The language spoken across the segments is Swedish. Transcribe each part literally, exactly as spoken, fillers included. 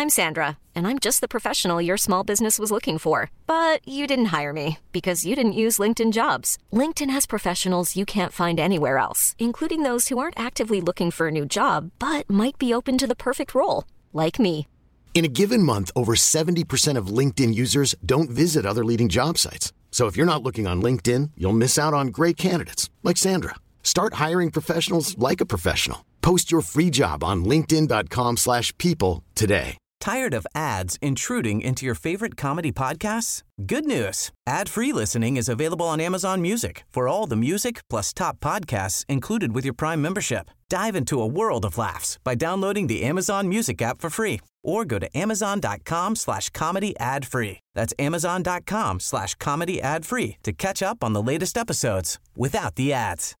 I'm Sandra, and I'm just the professional your small business was looking for. But you didn't hire me because you didn't use LinkedIn Jobs. LinkedIn has professionals you can't find anywhere else, including those who aren't actively looking for a new job, but might be open to the perfect role, like me. In a given month, over seventy percent of LinkedIn users don't visit other leading job sites. So if you're not looking on LinkedIn, you'll miss out on great candidates like Sandra. Start hiring professionals like a professional. Post your free job on linkedin dot com slash people today. Tired of ads intruding into your favorite comedy podcasts? Good news. Ad-free listening is available on Amazon Music for all the music plus top podcasts included with your Prime membership. Dive into a world of laughs by downloading the Amazon Music app for free or go to amazon dot com slash comedy ad free. That's amazon dot com slash comedy ad free to catch up on the latest episodes without the ads.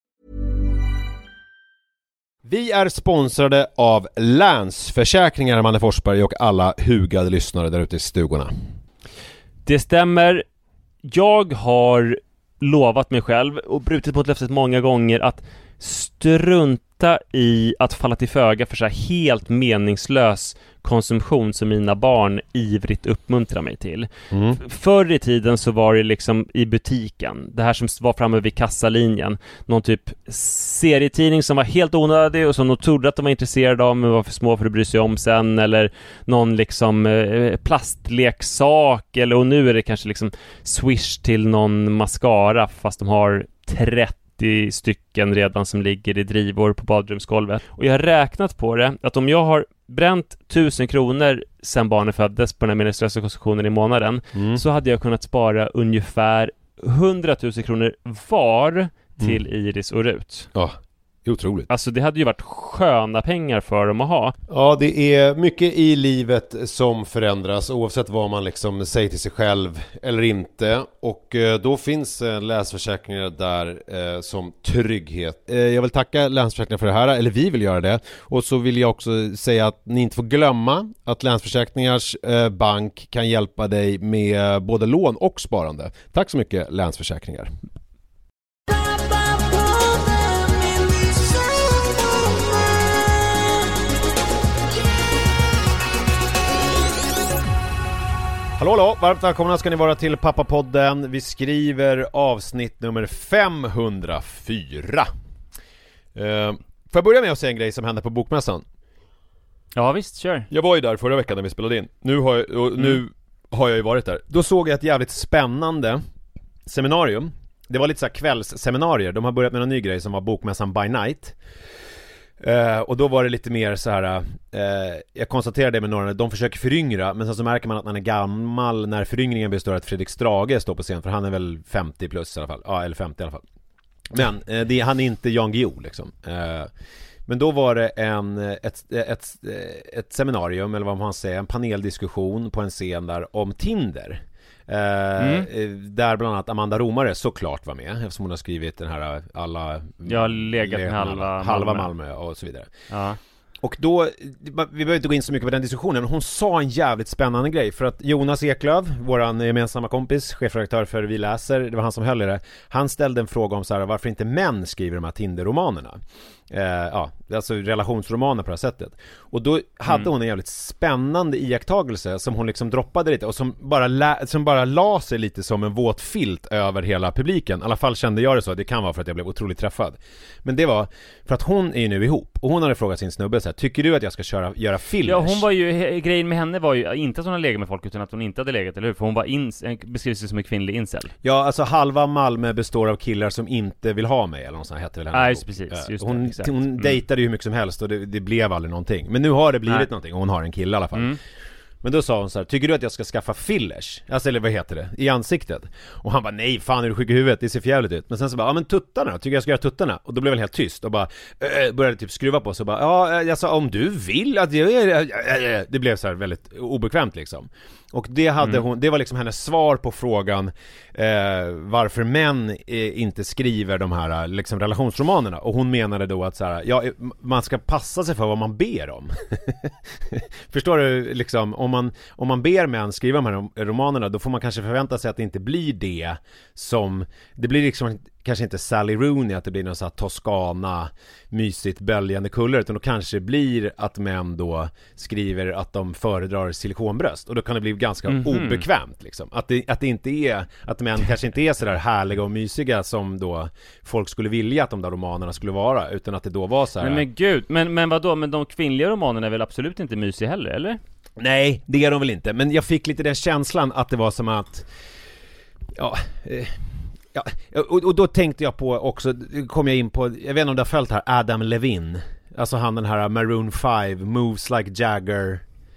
Vi är sponsrade av Länsförsäkringar, Manne Forsberg, och alla hugade lyssnare där ute i stugorna. Det stämmer. Jag har lovat mig själv och brutit på ett löfte många gånger att strunta i att falla till föga för så här helt meningslös konsumtion som mina barn ivrigt uppmuntrar mig till. Mm. Förr i tiden så var det liksom i butiken, det här som var framme vid kassalinjen, någon typ serietidning som var helt onödig och som de trodde att de var intresserade av men var för små för att bry sig om sen, eller någon liksom eh, plastleksak, eller och nu är det kanske liksom Swish till någon mascara fast de har trettio stycken redan som ligger i drivor på badrumsgolvet. Och jag har räknat på det att om jag har bränt tusen kronor sen barnen föddes på den här meningslösa konsumtionen i månaden, mm. så hade jag kunnat spara ungefär hundratusen kronor var till mm. Iris och Rut. Ja, det är otroligt. Alltså det hade ju varit sköna pengar för dem att ha. Ja, det är mycket i livet som förändras oavsett vad man liksom säger till sig själv eller inte. Och eh, då finns eh, Länsförsäkringar där eh, som trygghet. Eh, jag vill tacka Länsförsäkringar för det här, eller vi vill göra det. Och så vill jag också säga att ni inte får glömma att Länsförsäkringars eh, bank kan hjälpa dig med både lån och sparande. Tack så mycket, Länsförsäkringar. Hallå, hallå, varmt välkomna ska ni vara till Pappapodden. Vi skriver avsnitt nummer femhundrafyra. eh, Får jag börja med att säga en grej som hände på Bokmässan? Ja visst, kör. Jag var ju där förra veckan när vi spelade in. Nu har jag, och nu mm. har jag ju varit där. Då såg jag ett jävligt spännande seminarium. Det var lite så här kvällsseminarier. De har börjat med en ny grej som var Bokmässan by night. Uh, och då var det lite mer så här. Uh, jag konstaterade det med några, de försöker föryngra, men sen så märker man att man är gammal när föryngringen består att Fredrik Strage står på scen, för han är väl femtio plus i alla fall, ja, eller femtio i alla fall. Men uh, det, han är inte Jan Guillou liksom. Uh, men då var det en, ett, ett, ett, ett seminarium, eller vad man säger, en paneldiskussion på en scen där om Tinder. Mm. Där bland annat Amanda Romare såklart var med, eftersom hon har skrivit den här alla Jag har legat med halva, halva Malmö. Malmö och så vidare. Ja. Och då, vi behöver inte gå in så mycket på den diskussionen, men hon sa en jävligt spännande grej. För att Jonas Eklöf, våran gemensamma kompis, chefredaktör för Vi läser, det var han som höll i det. Han ställde en fråga om så här, varför inte män skriver de här Tinder-romanerna. Eh, ja, alltså relationsromaner på det här sättet. Och då hade mm. hon en jävligt spännande iakttagelse som hon liksom droppade lite och som bara, lä- som bara la sig lite som en våt filt över hela publiken. I alla fall kände jag det så. Det kan vara för att jag blev otroligt träffad. Men det var för att hon är ju nu ihop och hon hade frågat sin snubbe så här, tycker du att jag ska köra, göra fillers? Ja, hon var ju, grejen med henne var ju inte att hon hade legat med folk utan att hon inte hade legat, eller hur? För hon var ins, beskrivs sig som en kvinnlig incel. Ja, alltså halva Malmö består av killar som inte vill ha mig, eller något sånt heter väl henne. Nej, precis, just hon, det, hon mm. dejtade ju hur mycket som helst och det, det blev aldrig någonting. Men nu har det blivit Nej. någonting och hon har en kille i alla fall. Mm. Men då sa hon så här, tycker du att jag ska skaffa fillers? Alltså, eller vad heter det? I ansiktet. Och han bara, nej fan är du sjuk i huvudet? Det ser för jävligt ut. Men sen så bara, ja men tuttarna, tycker jag ska göra tuttarna? Och då blev jag helt tyst och bara äh, började typ skruva på så bara, ja jag sa om du vill att jag äh, det blev så här väldigt obekvämt liksom. Och det hade mm. hon, det var liksom hennes svar på frågan eh, varför män eh, inte skriver de här liksom relationsromanerna. Och hon menade då att så här, ja, man ska passa sig för vad man ber om. Förstår du liksom, om man, om man ber män skriva de här romanerna, då får man kanske förvänta sig att det inte blir det som, det blir liksom kanske inte Sally Rooney, att det blir någon så här Toscana mysigt böljande kulor, utan då kanske det blir att män då skriver att de föredrar silikonbröst, och då kan det bli ganska mm-hmm. obekvämt liksom. Att det, att det inte är, att män kanske inte är så där härliga och mysiga som då folk skulle vilja att de där romanerna skulle vara, utan att det då var så här. Men, men gud, men, men vadå, men de kvinnliga romanerna är väl absolut inte mysiga heller, eller? Nej, det är de väl inte, men jag fick lite den känslan att det var som att ja, eh, ja och, och då tänkte jag på också, kom jag in på, jag vet inte om du har följt här, Adam Levine, alltså han den här Maroon five, Moves Like Jagger.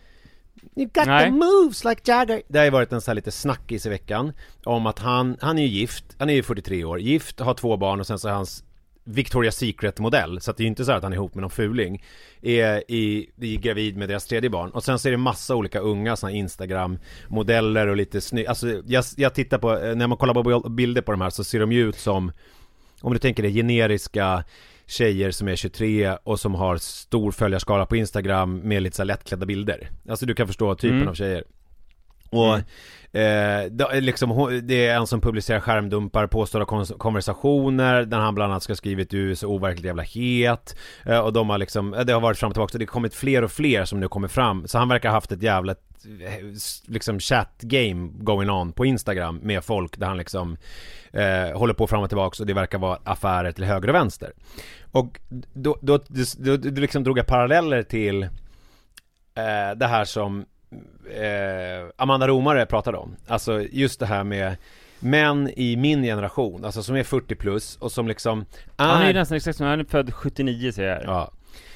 You got Nej. the moves like Jagger. Det har ju varit en så här lite snackis i veckan om att han, han är ju gift, han är ju fyrtiotre år, gift, har två barn, och sen så är hans Victoria's Secret-modell, så att det är ju inte så att han är ihop med någon fuling, är i, i gravid med deras tredje barn, och sen så är det massa olika unga såna Instagram-modeller och lite snygg, alltså jag, jag tittar på, när man kollar på bilder på de här så ser de ju ut som, om du tänker det, generiska tjejer som är tjugotre och som har stor följarskala på Instagram med lite så här lättklädda bilder, alltså du kan förstå typen mm. av tjejer. Och mm. eh, det, liksom, det är en som publicerar skärmdumpar, påstådda konversationer där han bland annat ska ha skrivit du är så overkligt jävla het, eh, och de har liksom, det har varit fram och tillbaka, och det har kommit fler och fler som nu kommer fram, så han verkar ha haft ett jävla liksom chat game going on på Instagram med folk där han liksom eh, håller på fram och tillbaka, och det verkar vara affärer till höger och vänster. Och då, då, då, då liksom drog jag paralleller till eh, det här som Eh, Amanda Romare pratade om, alltså just det här med män i min generation, alltså som är fyrtio plus och som liksom är... Han är ju nästan exakt som, han är född sjuttionio, säger jag. Ja.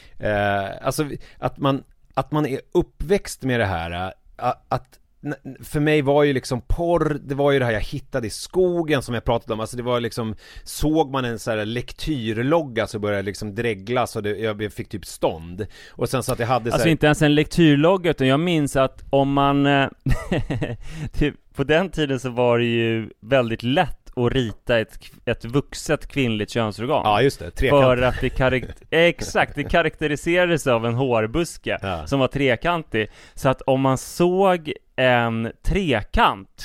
Eh, alltså att man, att man är uppväxt med det här, att för mig var ju liksom porr, det var ju det här jag hittade i skogen som jag pratade om, alltså det var liksom, såg man en så här lektyrlogga så började liksom dreglas, och det, jag fick typ stånd, och sen så att jag hade så här... Alltså inte ens en lektyrlogga, utan jag minns att om man typ, på den tiden så var det ju väldigt lätt att rita ett, ett vuxet kvinnligt könsorgan. Ja, just det. Trekant. För att det karakt- exakt, det karaktäriserades av en hårbuske ja. som var trekantig. Så att om man såg en trekant,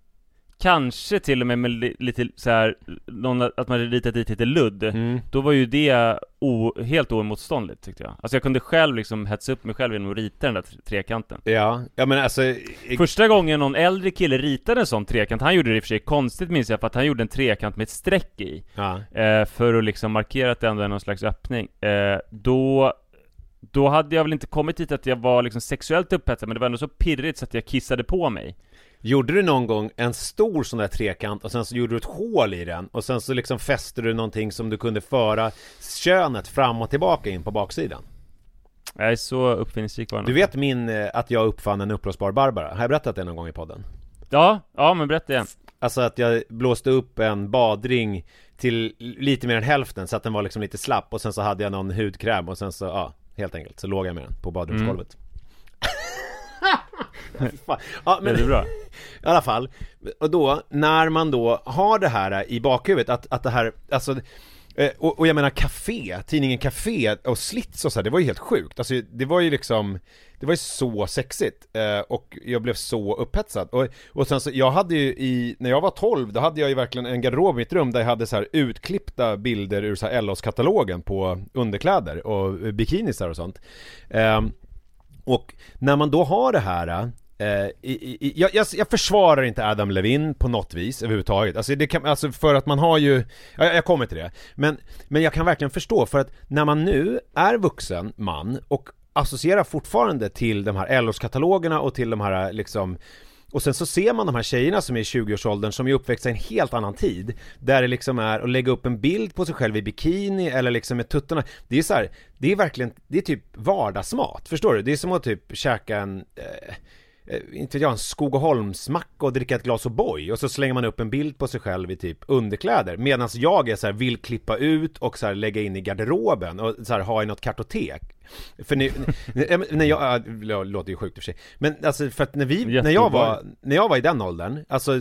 kanske till och med med li- lite så här, någon, att man hade ritat dit lite ludd, mm. då var ju det o- helt oemotståndligt, tyckte jag. Alltså jag kunde själv liksom hetsa upp mig själv genom att rita den där trekanten. Ja, ja men alltså jag... Första gången någon äldre kille ritade en sån trekant, han gjorde det i och för sig konstigt, minns jag, för att han gjorde en trekant med ett streck i. Ja. Eh, för att liksom markera att det ändå är någon slags öppning. Eh, då... Då hade jag väl inte kommit hit att jag var liksom sexuellt upphetsad, men det var ändå så pirrigt så att jag kissade på mig. Gjorde du någon gång en stor sån där trekant och sen så gjorde du ett hål i den, och sen så liksom fäste du någonting som du kunde föra könet fram och tillbaka in på baksidan? Jag är så uppfinningsrik. Du vet min, att jag uppfann en uppblåsbar Barbara. Har jag berättat det någon gång i podden? Ja, ja men berätta igen. Alltså att jag blåste upp en badring till lite mer än hälften, så att den var liksom lite slapp, och sen så hade jag någon hudkräm, och sen så, ja, helt enkelt så låg jag med den på badrumsgolvet. Mm. Ja, men det är bra. I alla fall, och då när man då har det här i bakhuvudet, att, att det här, alltså, och, och jag menar Café, tidningen Café och Slits och så här, det var ju helt sjukt. Alltså det var ju liksom, det var ju så sexigt, och jag blev så upphetsad. Och, och sen så, jag hade ju i, när jag var tolv, då hade jag ju verkligen en garderob i mitt rum där jag hade så här utklippta bilder ur så här L Os-katalogen på underkläder och bikinisar och sånt. Um, och när man då har det här, Uh, i, i, jag, jag, jag försvarar inte Adam Levine på något vis överhuvudtaget, alltså, det kan, alltså för att man har ju, jag, jag kommer till det, men, men jag kan verkligen förstå, för att när man nu är vuxen man och associerar fortfarande till de här L Os-katalogerna och till de här liksom, och sen så ser man de här tjejerna som är i tjugoårsåldern som är uppväxta i en helt annan tid, där det liksom är att lägga upp en bild på sig själv i bikini eller liksom med tuttarna. Det är så här, det är verkligen, det är typ vardagsmat, förstår du? Det är som att typ käka en eh, inte vet jag, en Skogaholmsmacka och dricka ett glas O'boy, och så slänger man upp en bild på sig själv i typ underkläder, medan jag är så här, vill klippa ut och så här, lägga in i garderoben och så här, ha i något kartotek. För ni, när jag, det låter ju sjukt i och för sig, men alltså för att när vi, när jag var när jag var i den åldern, alltså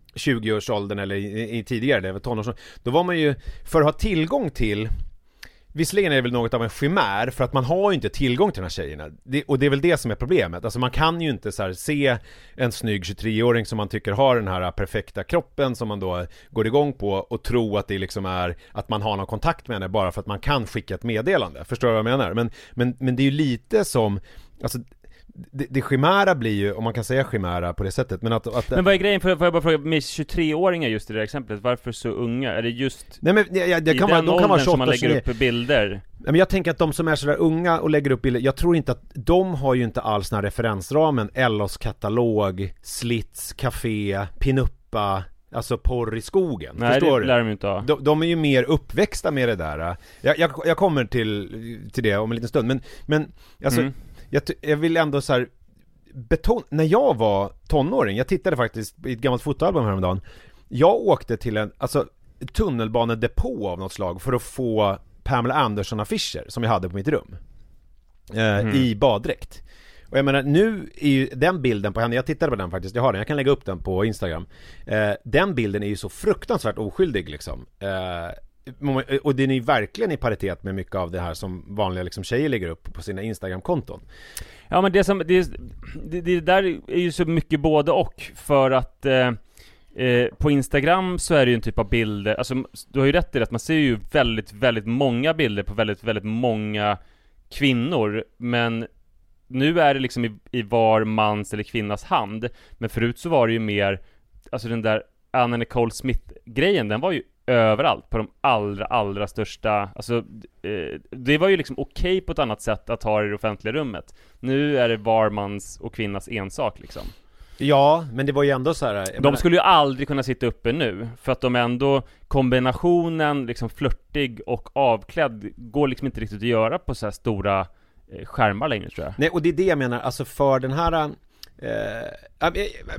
tjugoårsåldern eller i, i tidigare, det var tonårsåldern, då var man ju, för att ha tillgång till visserligen är det väl något av en chimär, för att man har ju inte tillgång till de här tjejerna. Det, och det är väl det som är problemet. Alltså man kan ju inte så här se en snygg tjugotre-åring som man tycker har den här perfekta kroppen som man då går igång på och tro att det liksom är att man har någon kontakt med henne bara för att man kan skicka ett meddelande. Förstår du vad jag menar? Men, men, men det är ju lite som, alltså det, det chimära blir ju, om man kan säga chimära på det sättet, men att, att men vad är grejen, får jag, får jag bara fråga, med tjugotre-åringar just i det där exemplet, varför så unga? Är det just nej, men, ja, det i kan den vara, de kan vara som man lägger tjugoåtta, upp bilder? nej, men jag tänker att de som är sådär unga och lägger upp bilder, jag tror inte att de har ju inte alls den här referensramen, L O:s katalog, Slits, Café, Pinuppa, alltså porr i skogen. Nej, förstår det du? lär de inte ha. De, de är ju mer uppväxta med det där. Jag, jag, jag kommer till, till det om en liten stund, men, men alltså, mm. jag, jag vill ändå så här beton, när jag var tonåring, jag tittade faktiskt i ett gammalt fotoalbum häromdagen. Jag åkte till en alltså tunnelbanedepå av något slag för att få Pamela Anderson-affischer som jag hade på mitt rum eh, mm. i baddräkt. Och jag menar, nu är ju den bilden på henne, jag tittade på den faktiskt, jag har den, jag kan lägga upp den på Instagram. Eh, den bilden är ju så fruktansvärt oskyldig liksom. Eh, och den är ju verkligen i paritet med mycket av det här som vanliga liksom tjejer lägger upp på sina Instagram-konton. Ja, men det som det, det, det där är ju så mycket både och, för att eh, eh, på Instagram så är det ju en typ av bilder, alltså du har ju rätt i det, att man ser ju väldigt, väldigt många bilder på väldigt, väldigt många kvinnor, men nu är det liksom i, i var mans eller kvinnas hand. Men förut så var det ju mer, alltså den där Anna Nicole Smith-grejen, den var ju överallt på de allra, allra största, alltså eh, det var ju liksom okej på ett annat sätt att ha det i det offentliga rummet. Nu är det var mans och kvinnas ensak liksom. Ja, men det var ju ändå så här. De menar... skulle ju aldrig kunna sitta uppe nu, för att de ändå, kombinationen liksom flörtig och avklädd går liksom inte riktigt att göra på så här stora skärmar längre, tror jag. Nej, och det är det jag menar, alltså för den här eh, jag,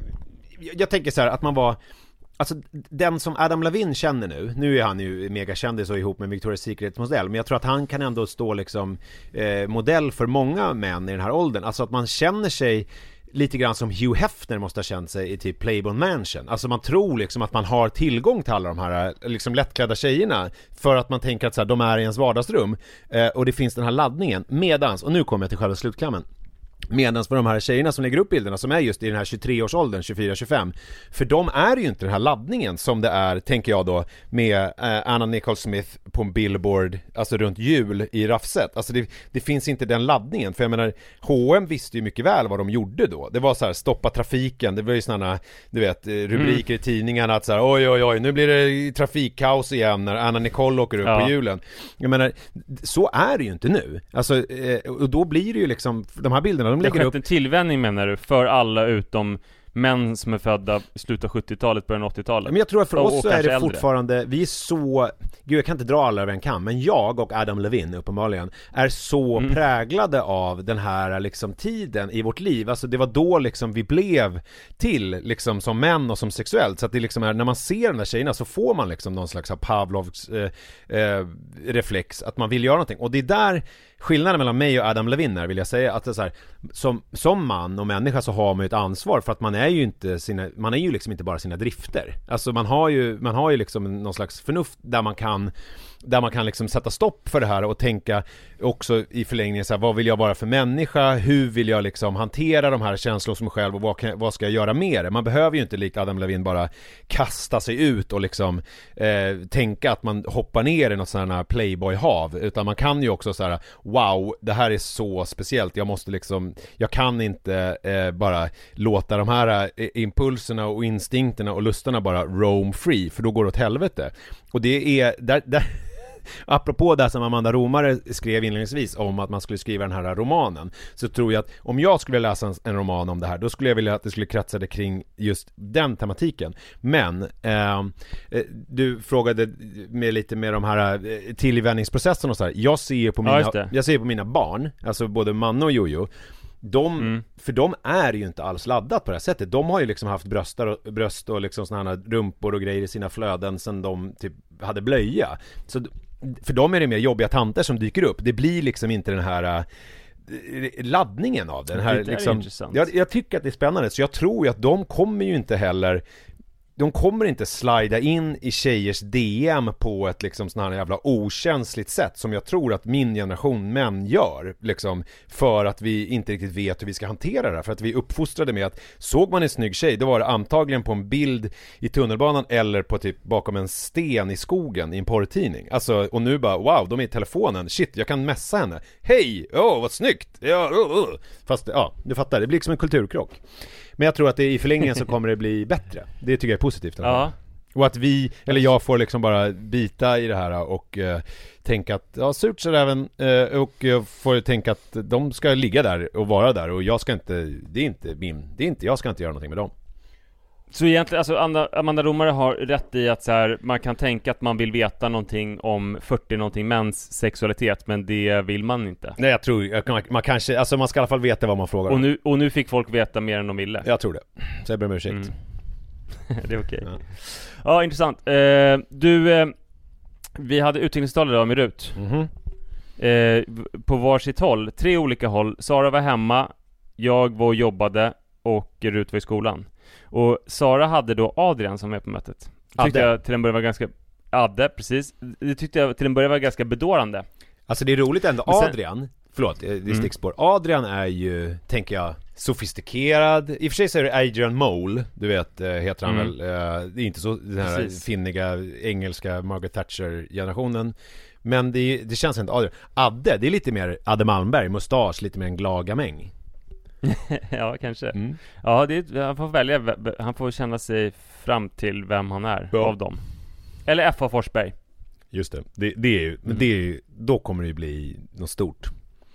jag tänker så här att man var, alltså den som Adam Levine känner nu, nu är han ju megakändis och ihop med Victoria's Secret modell, men jag tror att han kan ändå stå liksom eh, modell för många män i den här åldern, alltså att man känner sig lite grann som Hugh Hefner måste ha känt sig i typ Playboy Mansion. Alltså man tror liksom att man har tillgång till alla de här liksom lättklädda tjejerna för att man tänker att så här, de är i ens vardagsrum eh, och det finns den här laddningen medans, och nu kommer jag till själva slutklämmen, medans för de här tjejerna som lägger upp bilderna som är just i den här tjugotre-årsåldern, tjugofyra tjugofem, för de är ju inte den här laddningen som det är, tänker jag då, med eh, Anna Nicole Smith på en billboard, alltså runt jul i Raffset. Alltså det, det finns inte den laddningen, för jag menar, H och M visste ju mycket väl vad de gjorde då. Det var så här, stoppa trafiken, det var ju sådana, du vet, rubriker mm. i tidningarna att så här, oj oj oj, nu blir det trafikkaos igen när Anna Nicole åker upp ja. på julen. Jag menar, så är det ju inte nu. Alltså, eh, och då blir det ju liksom, de här bilderna, de det har skett upp... en tillvänjning, menar du, för alla utom män som är födda i slutet av sjuttiotalet, början av åttiotalet. Men jag tror att för och, oss och så är det äldre. fortfarande, vi är så, gud jag kan inte dra alla över en kam, men jag och Adam Levine uppenbarligen är så mm. präglade av den här liksom tiden i vårt liv. Alltså det var då liksom vi blev till liksom som män och som sexuellt, så att det liksom är, när man ser den där tjejerna så får man liksom någon slags Pavlovs eh, eh, reflex att man vill göra någonting, och det är där skillnaden mellan mig och Adam Levine är, vill jag säga, att det är så här, som, som man och människa så har man ju ett ansvar, för att man är ju inte sina, man är ju liksom inte bara sina drifter. Alltså man har ju, man har ju liksom någon slags förnuft där man kan där man kan liksom sätta stopp för det här och tänka också i förlängningen så här, vad vill jag vara för människa, hur vill jag liksom hantera de här känslorna som mig själv, och vad, kan, vad ska jag göra med det? Man behöver ju inte likt Adam Levine bara kasta sig ut och liksom eh, tänka att man hoppar ner i något sådant här playboy-hav, utan man kan ju också så här, wow, det här är så speciellt, jag måste liksom, jag kan inte eh, bara låta de här eh, impulserna och instinkterna och lustarna bara roam free, för då går det åt helvete. Och det är där, där apropå det som Amanda Romare skrev inledningsvis om att man skulle skriva den här romanen, så tror jag att om jag skulle läsa en, en roman om det här, då skulle jag vilja att det skulle kretsa det kring just den tematiken. Men eh, du frågade med lite mer de här tillvänjningsprocessen och så här. Jag ser på mina, ja, jag ser på mina barn, alltså både Manne och Jojo. De, mm. för de är ju inte alls laddat på det här sättet. De har ju liksom haft bröstar och, bröst och liksom såna här rumpor och grejer i sina flöden sen de typ hade blöja. Så för dem är det mer jobbiga tanter som dyker upp. Det blir liksom inte den här uh, laddningen av den här det liksom, jag, jag tycker att det är spännande, så jag tror ju att de kommer ju inte heller de kommer inte slida in i tjejers D M på ett liksom sån här jävla okänsligt sätt som jag tror att min generation män gör, liksom, för att vi inte riktigt vet hur vi ska hantera det här, för att vi är uppfostrade med att såg man en snygg tjej, då var det antagligen på en bild i tunnelbanan eller på typ bakom en sten i skogen i en porrtidning. Alltså, och nu bara, wow, de är i telefonen, shit, jag kan messa henne, hej, åh, oh, vad snyggt, ja, oh, oh. Fast, ja, du fattar, det blir liksom en kulturkrock. Men jag tror att det i förlängningen så kommer det bli bättre. Det tycker jag är positivt. Ja. Och att vi, eller jag får liksom bara bita i det här och uh, tänka att, ja, surt så även uh, och jag får tänka att de ska ligga där och vara där och jag ska inte, det är inte min, det är inte, jag ska inte göra någonting med dem. Så egentligen, alltså Amanda, Amanda Romare har rätt i att så här, man kan tänka att man vill veta någonting om fyrtio någonting mäns sexualitet, men det vill man inte. Nej, jag tror, man, man kanske, alltså man ska i alla fall veta vad man frågar och om. nu, och nu fick folk veta mer än de ville. Jag tror det, så jag ber om ursäkt. Mm. Det är okej. Okay. Ja. Ja, intressant. Eh, du, eh, vi hade utvecklingstal idag med Rut. Mm-hmm. Eh, på varsitt håll, tre olika håll. Sara var hemma, jag var och jobbade och Rut var i skolan. Och Sara hade då Adrian som är på mötet. Det tyckte Adde. jag till en början var ganska... Adde, precis. Det tyckte jag till en början var ganska bedårande. Alltså det är roligt ändå, sen, Adrian, förlåt, det är stickspår. Mm. Adrian är ju, tänker jag, sofistikerad. I och för sig så är det Adrian Mole, du vet, heter han mm. väl. Det är inte så den här precis. finniga engelska Margaret Thatcher-generationen. Men det, det känns inte Adrian. Adde, det är lite mer Adde Malmberg, mustasch, lite mer en glad gamäng. Ja, kanske. Mm. Ja, det är, han får välja, han får känna sig fram till vem han är ja. av dem. Eller F A Forsberg. Just det, det, det är ju, mm. men det är ju, då kommer det ju bli något stort.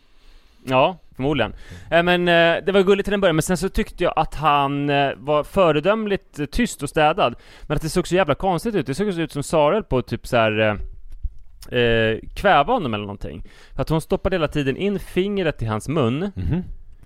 Ja, förmodligen. Mm. Men eh, det var gulligt till den början, men sen så tyckte jag att han eh, var föredömligt eh, tyst och städad. Men att det såg så jävla konstigt ut. Det såg ut som Sara på typ så här eh, eh, kväva honom eller någonting. För att hon stoppade hela tiden in fingret i hans mun. Mm-hmm.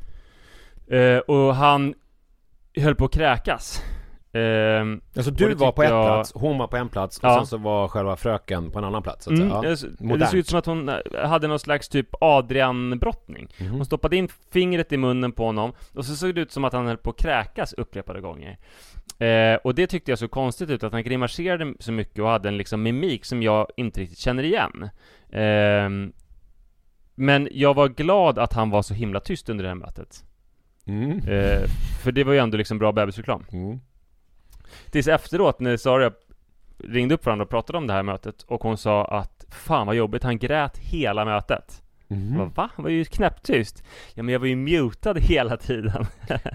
Uh, och han höll på att kräkas. Uh, alltså du var på en jag... plats, hon var på en plats och ja. sen så var själva fröken på en annan plats. Så att mm, säga. Ja. Det såg ut som att hon hade någon slags typ Adrian-brottning. Mm-hmm. Hon stoppade in fingret i munnen på honom och så såg det ut som att han höll på att kräkas upprepade gånger. Uh, och det tyckte jag så konstigt ut, att han grimaserade så mycket och hade en liksom mimik som jag inte riktigt känner igen. Uh, men jag var glad att han var så himla tyst under det här mötet. Mm. Eh, för det var ju ändå liksom bra bebisreklam. Mm. Tills efteråt när Sara ringde upp varandra och pratade om det här mötet och hon sa att fan vad jobbigt, han grät hela mötet. Mm. Bara, va? Han var ju knäpptyst. Ja, men jag var ju mutad hela tiden.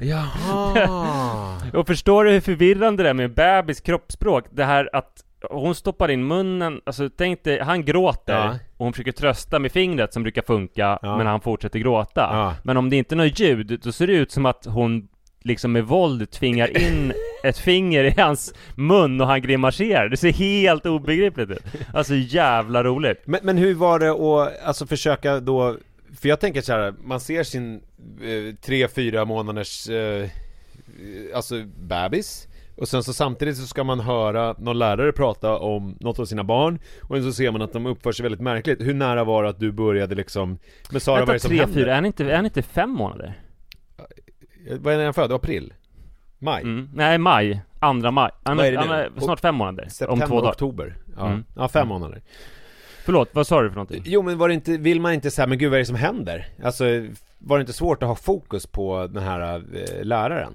Jaha. Och förstår du hur förvirrande det är med bebis kroppsspråk? Det här att hon stoppar in munnen, alltså tänk dig, han gråter ja. och hon försöker trösta med fingret som brukar funka, ja. men han fortsätter gråta. Ja. Men om det inte är något ljud, då ser det ut som att hon liksom med våld tvingar in ett finger i hans mun och han grimaserar. Det ser helt obegripligt ut. Alltså jävla roligt. Men, men hur var det att alltså, försöka då, för jag tänker så här, man ser sin eh, tre, fyra månaders eh, alltså bebis. Och sen så samtidigt så ska man höra någon lärare prata om något av sina barn. Och så ser man att de uppför sig väldigt märkligt. Hur nära var det att du började liksom med Sara, vad är det som tre, händer? fyra, är han inte, är han inte fem månader? Vad är det han född? April? Maj? Mm. Nej, maj. Andra maj. Han, han är snart fem månader. September, om två dagar. Oktober. Ja, mm. ja fem månader. Förlåt, vad sa du för någonting? Jo, men var det inte, vill man inte säga, men gud vad är det som händer? Alltså, var det inte svårt att ha fokus på den här äh, läraren?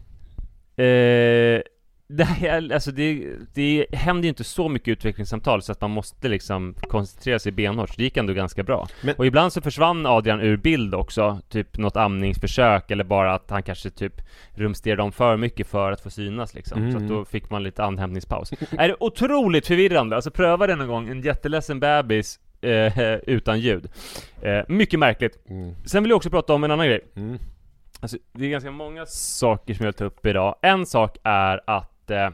Eh... Det, här, alltså det, det händer ju inte så mycket utvecklingssamtal så att man måste liksom koncentrera sig benhårt. Det gick ändå ganska bra. Men, och ibland så försvann Adrian ur bild också. Typ något amningsförsök eller bara att han kanske typ rumsterade om för mycket för att få synas liksom. Mm. Så att då fick man lite andhämtningspaus. Är det otroligt förvirrande. Alltså pröva det någon gång. En jätteledsen bebis eh, utan ljud. Eh, mycket märkligt. Mm. Sen vill jag också prata om en annan grej. Mm. Alltså, det är ganska många saker som jag vill ta upp idag. En sak är att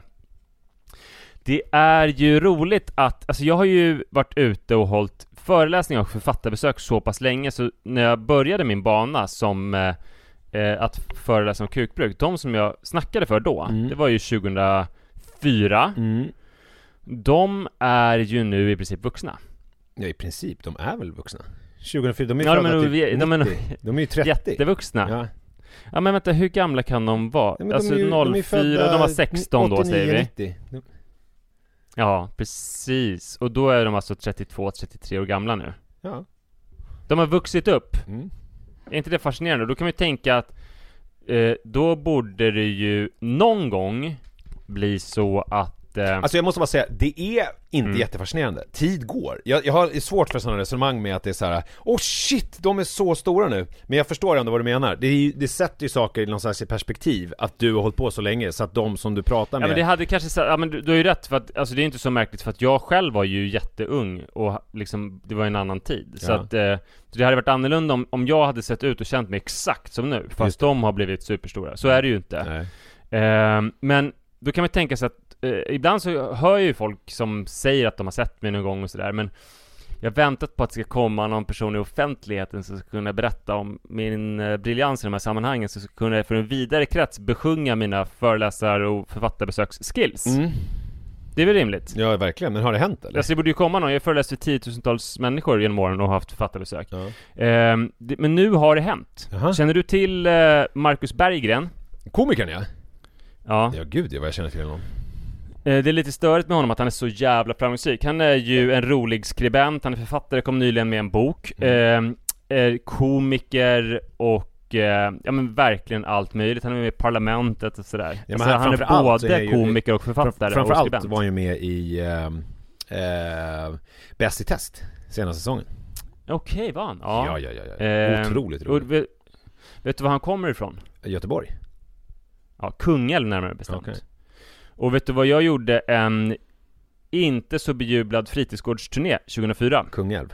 det är ju roligt att, alltså jag har ju varit ute och hållit föreläsningar och författarbesök så pass länge, så när jag började min bana som eh, att föreläsa om kukbruk, de som jag snackade för då, mm. det var ju tjugohundrafyra. Mm. De är ju nu i princip vuxna. Ja, i princip, de är väl vuxna. tjugohundrafyra, de är ja, födda de är, typ vi, de är, nittio. De är ju trettio. Jättevuxna. Ja. Ja men vänta, hur gamla kan de vara? Ja, alltså de, är ju, noll fyra, de, är födda de var sexton då säger vi. nittio. Ja, precis. Och då är de alltså trettiotvå trettiotre år gamla nu. Ja. De har vuxit upp. Mm. Är inte det fascinerande? Då kan vi tänka att eh, då borde det ju någon gång bli så att Alltså jag måste bara säga, det är inte mm. jättefascinerande. Tid går. Jag, jag har svårt för sådana resonemang med att det är så här: åh oh shit, de är så stora nu. Men jag förstår ändå vad du menar. Det, är, det sätter ju saker i någon slags perspektiv att du har hållit på så länge, så att de som du pratar med... Ja men det hade kanske, ja men du, du har ju rätt, för att alltså det är inte så märkligt, för att jag själv var ju jätteung och liksom, det var en annan tid. Så ja. att eh, det hade varit annorlunda om, om jag hade sett ut och känt mig exakt som nu, fast de har blivit superstora. Så är det ju inte. Eh, men då kan man tänka sig att Eh, ibland så hör jag ju folk som säger att de har sett mig någon gång och sådär, men jag har väntat på att det ska komma någon person i offentligheten som ska kunna berätta om min eh, briljans i de här sammanhangen, så ska kunna för en vidare krets besjunga mina föreläsar- och författarbesöksskills. Mm. Det är väl rimligt? Ja, verkligen. Men har det hänt eller? Alltså det borde ju komma någon. Jag har föreläst för tiotusentals människor genom åren och haft författarbesök. Ja. Eh, det, men nu har det hänt. Aha. Känner du till eh, Marcus Berggren? Komikern, ja. Ja. Ja, gud, jag, vad jag känner till honom. Det är lite störigt med honom att han är så jävla framgångsrik. Han är ju en rolig skribent, han är författare, kom nyligen med en bok. Mm. Eh, är komiker och eh, ja men verkligen allt möjligt. Han är med i parlamentet och sådär. Ja, alltså, han är både är komiker och författare. Framför och skribent. allt var han ju med i eh, eh, Bäst i test senaste säsongen. Okej, okay, var han? Ja, ja, ja, ja, ja. Eh, Otroligt roligt. Vet, vet du var han kommer ifrån? Göteborg. Ja, Kungälv närmare bestämt. Okay. Och vet du vad jag gjorde en inte så bejublad fritidsgårdsturné tjugohundrafyra? Kungälv.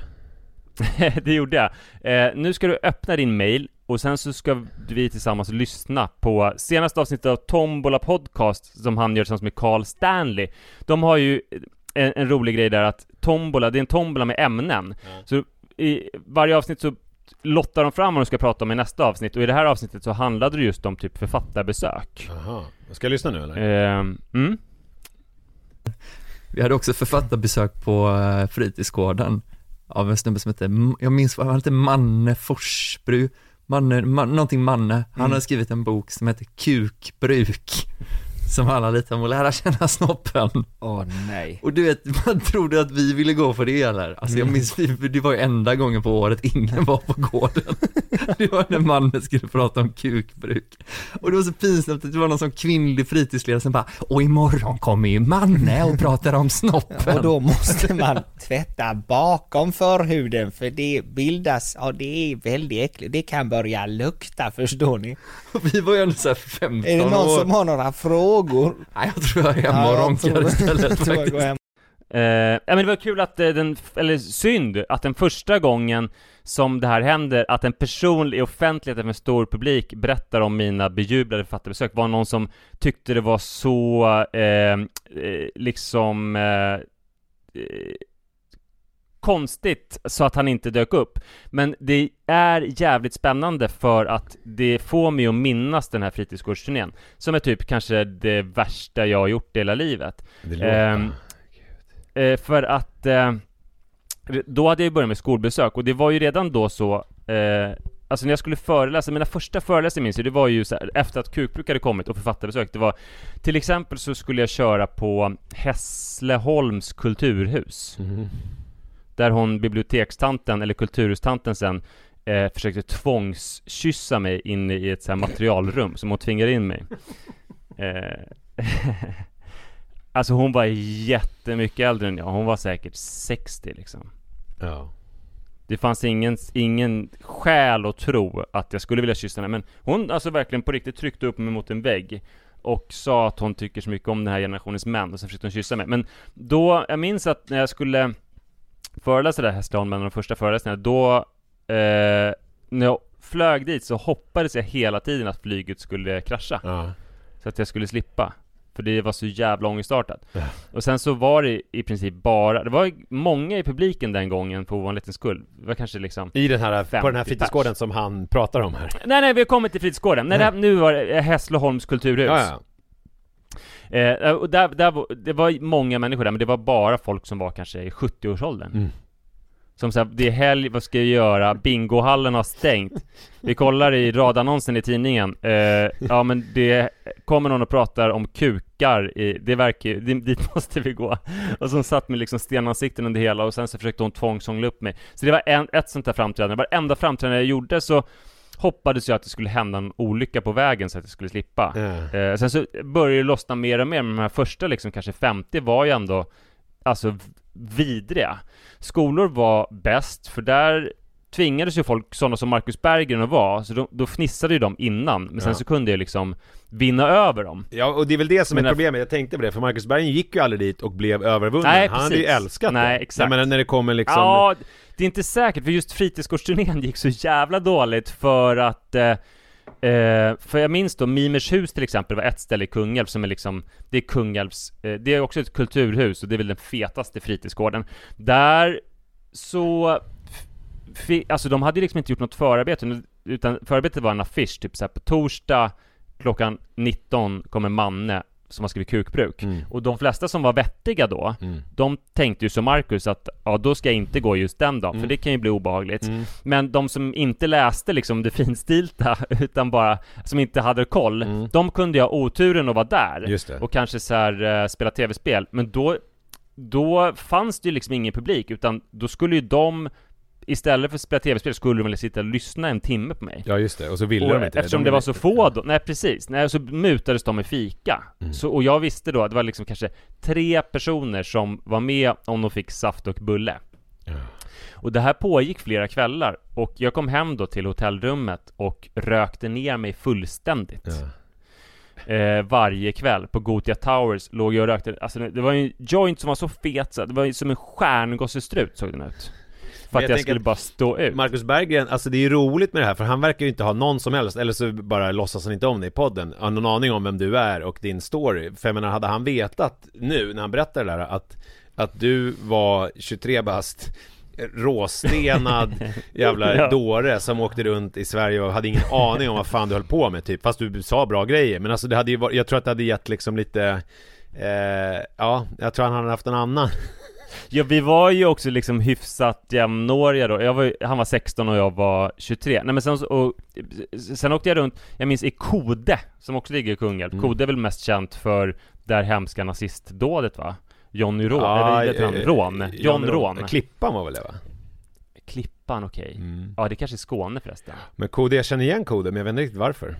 Det gjorde jag. Eh, nu ska du öppna din mail och sen så ska vi tillsammans lyssna på senaste avsnittet av Tombola Podcast som han gör tillsammans med Carl Stanley. De har ju en, en rolig grej där att Tombola, det är en tombola med ämnen. Mm. Så i varje avsnitt så lottar de fram vad de ska prata om i nästa avsnitt, och i det här avsnittet så handlade det just om typ författarbesök. Jaha, ska jag lyssna nu eller? Eh, mm. Vi hade också författarbesök på uh, fritidsgården av en snubbe som heter, jag minns vad han heter, Manne Forsbru, Manne, man, någonting Manne. Han mm. har skrivit en bok som heter Kukbruk, som handlar lite om att lära känna snoppen. Åh oh, nej. Och du vet, man trodde att vi ville gå för det eller? Alltså jag minns, det var ju enda gången på året ingen var på gården. Det var när mannen skulle prata om kukbruk. Och det var så pinsamt att det var någon som kvinnlig fritidsledare som bara, och imorgon kommer ju Manne och pratar om snoppen. Och då måste man tvätta bakom förhuden, för det bildas, ja det är väldigt äckligt. Det kan börja lukta, förstår ni. Och vi var ju ändå så här femton år. Är det någon år som har några frågor? Nej, jag tror jag är hemma och ronkar istället faktiskt. Uh, ja, men det var kul att uh, den, eller synd att den första gången som det här händer, att en person i offentligheten med stor publik berättar om mina bejublade författarbesök, var någon som tyckte det var så uh, uh, liksom uh, uh, konstigt så att han inte dök upp. Men det är jävligt spännande, för att det får mig att minnas den här fritidsgårdsturnén som är typ kanske det värsta jag har gjort i hela livet. Det Eh, för att eh, då hade jag börjat med skolbesök, och det var ju redan då så eh, alltså när jag skulle föreläsa, mina första föreläsningar minns jag, det var ju så här, efter att Kukbruk hade kommit och författarbesök, det var till exempel så skulle jag köra på Hässleholms kulturhus mm. där hon bibliotekstanten eller kulturhustanten sen eh, försökte tvångskyssa mig in i ett så här materialrum som hon tvingade in mig. eh, Alltså hon var jättemycket äldre än jag. Hon var säkert sextio liksom. Ja. Det fanns ingen, ingen skäl att tro att jag skulle vilja kyssa henne. Men hon alltså verkligen på riktigt tryckte upp mig mot en vägg och sa att hon tycker så mycket om den här generationens män. Och sen försökte hon kyssa mig. Men då, jag minns att när jag skulle föreläsa det här Hässleholmen, de första föreläsningarna, då eh, när jag flög dit så hoppades jag hela tiden att flyget skulle krascha. Ja. Så att jag skulle slippa. För det var så jävla ångestartat. Ja. Och sen så var det i princip bara, det var många i publiken den gången på en liten skull. Det var kanske liksom i den här, på den här fritidsgården pers. Som han pratar om här. Nej, nej, vi har kommit till fritidsgården. Nej, nej. Det här, nu var det Hässleholms kulturhus. Ja, ja. Eh, och där, där var, det var många människor där, men det var bara folk som var kanske i sjuttio-årsåldern. Mm. Som så här, det är helg, vad ska jag göra? Bingohallen har stängt. Vi kollar i radannonsen i tidningen. Eh, ja, men det kommer någon och pratar om kukar. I, det verkar ju, dit måste vi gå. Och så satt med liksom stenansikten under hela. Och sen så försökte hon tvångsångla upp mig. Så det var en, ett sånt där framträdande. Varenda framträdande jag gjorde så hoppades jag att det skulle hända en olycka på vägen så att jag skulle slippa. Mm. Eh, sen så började det lossna mer och mer. Men de här första liksom kanske femtio var ju ändå alltså vidriga. Skolor var bäst, för där tvingades ju folk, sådana som Marcus Berggren att vara, så de, då fnissade ju de innan, men sen ja. så kunde jag liksom vinna över dem. Ja, och det är väl det som men är problemet. Jag tänkte på det, för Marcus Berggren gick ju aldrig dit och blev övervunnen. Nej, han hade ju älskat Nej, det. exakt. Men när det kommer liksom... Ja, det är inte säkert, för just fritidsgårdsturnén gick så jävla dåligt för att... Eh, Eh, för jag minns då Mimers hus till exempel var ett ställe i Kungälv som är liksom, det är Kungälvs, eh, det är också ett kulturhus och det är väl den fetaste fritidsgården. Där så f- alltså de hade liksom inte gjort något förarbete, utan förarbetet var en affisch typ så här, på torsdag klockan nitton kommer Manne som har skrivit kukbruk. Mm. Och de flesta som var vettiga då, mm. de tänkte ju som Marcus att ja, då ska jag inte gå just den dagen, mm. för det kan ju bli obehagligt. Mm. Men de som inte läste liksom det finstilta, utan bara som inte hade koll, mm. de kunde ju ha oturen att vara där och kanske så här, uh, spela tv-spel. Men då, då fanns det ju liksom ingen publik, utan då skulle ju de istället för att spela tv-spel skulle de väl sitta och lyssna en timme på mig. Ja, just det. Och så ville och de inte eftersom det. De det var så få då, nej precis, nej, så mutades de med fika. Mm. Så, och jag visste då att det var liksom kanske tre personer som var med om de fick saft och bulle. Ja. Och det här pågick flera kvällar. Och jag kom hem då till hotellrummet och rökte ner mig fullständigt. Ja. Eh, varje kväll på Gothia Towers låg jag och rökte. Alltså det var en joint som var så fet så det var som en stjärngossestrut såg den ut. För att jag, jag skulle bara stå ut. Marcus Berggren, alltså det är ju roligt med det här, för han verkar ju inte ha någon som helst, eller så bara låtsas han inte om det i podden, har någon aning om vem du är och din story. För jag menar, hade han vetat nu när han berättar det där att, att du var tjugotre bast, råstenad jävla ja. dåre som åkte runt i Sverige och hade ingen aning om vad fan du höll på med typ, fast du sa bra grejer, men alltså det hade ju varit, jag tror att det hade gett liksom lite eh, ja, jag tror han hade haft en annan. Ja, vi var ju också liksom hyfsat jämnåriga då. Jag var, han var sexton och jag var tjugotre. Nej, men sen, och, sen åkte jag runt, jag minns i Kode, som också ligger i Kungälv. Mm. Kode är väl mest känt för där hemska nazistdådet, va? Johnny Rån, ah, eller heter han? Rån. John Rån. Klippan var väl det, va? Klippan, okej. Okay. Mm. Ja, det kanske är Skåne förresten. Men Kode, jag känner igen Kode, men jag vet inte riktigt varför.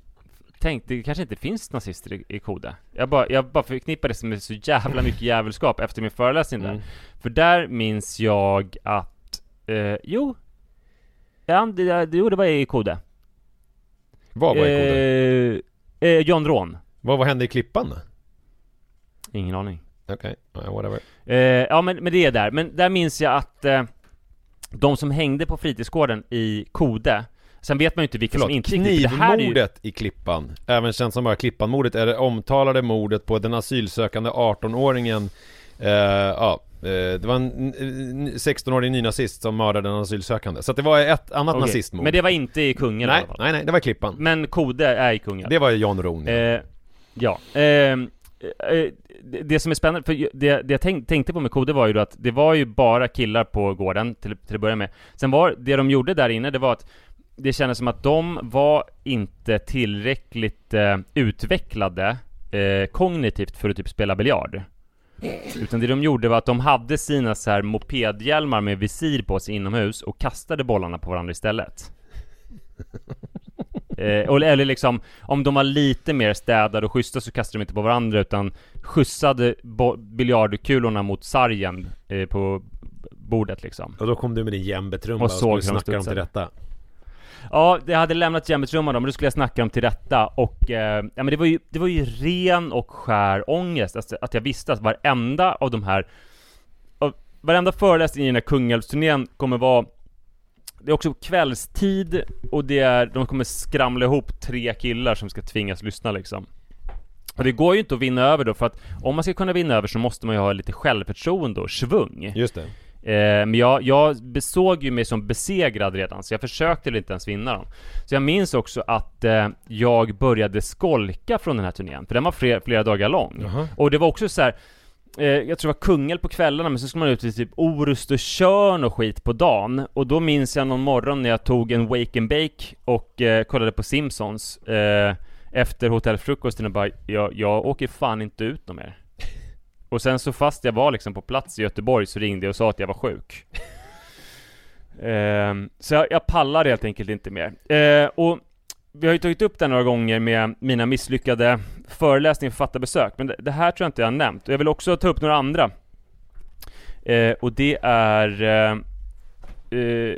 Tänk, det kanske inte finns nazister i, i Kode. Jag bara, jag bara förknippar det med så jävla mycket jävelskap efter min föreläsning där. Mm. För där minns jag att eh, jo ja, det, det, jo, det var i Kode. Vad var i Kode? Eh, eh, John Rån. Vad, vad hände i Klippan då? Ingen aning. Okej, okay. whatever. Eh, ja, men, men det är där. Men där minns jag att eh, de som hängde på fritidsgården i Kode, sen vet man ju inte vilka Förlåt, som inte gick. Knivmordet ju... i Klippan, även känt som bara Klippan-mordet, är det omtalade mordet på den asylsökande arton-åringen. eh, Ja, eh, det var en sexton-årig nynazist som mördade en asylsökande. Så att det var ett annat okay. nazistmord. Men det var inte i Kungälv. Nej, nej, nej, det var i Klippan. Men Kode är i Kungälv. Det var John Ron. eh, Ja, eh, eh, det, det som är spännande, för det, det jag tänk, tänkte på med Kode var ju då att det var ju bara killar på gården till, till att börja med. Sen var det de gjorde där inne, det var att det kändes som att de var inte tillräckligt eh, utvecklade eh, kognitivt för att typ spela biljard. Utan det de gjorde var att de hade sina så här mopedhjälmar med visir på sig inomhus och kastade bollarna på varandra istället. eh, eller liksom, om de var lite mer städade och schyssta så kastade de inte på varandra utan skjutsade bo- biljardkulorna mot sargen eh, på bordet liksom. Och då kom du med din jämbetrumma och, och skulle snacka dem till detta. Ja, det hade lämnat jämbetrumman då, men då skulle jag snacka dem till rätta. Och eh, ja, men det var ju, det var ju ren och skär ångest alltså, att jag visste att varenda av de här av, varenda föreläsning i den här Kungälvsturnén kommer vara, det är också kvällstid och det är, de kommer skramla ihop tre killar som ska tvingas lyssna liksom. Och det går ju inte att vinna över då, för att om man ska kunna vinna över så måste man ju ha lite självförtroende och svung. Just det. Eh, men jag, jag besåg ju mig som besegrad redan, så jag försökte inte ens vinna dem. Så jag minns också att eh, jag började skolka från den här turnén, för den var flera, flera dagar lång. Uh-huh. Och det var också så här, eh, jag tror det var Kungälv på kvällarna, men så skulle man ut till typ Orust och Tjörn och skit på dagen. Och då minns jag någon morgon när jag tog en wake and bake och eh, kollade på Simpsons eh, efter hotellfrukosten och bara, jag, jag åker fan inte ut någon mer. Och sen så fast jag var liksom på plats i Göteborg så ringde jag och sa att jag var sjuk. eh, så jag, jag pallar helt enkelt inte mer. Eh, och vi har ju tagit upp det några gånger med mina misslyckade föreläsningar och författarbesök. Men det, det här tror jag inte jag har nämnt. Och jag vill också ta upp några andra. Eh, och det är... Eh, eh,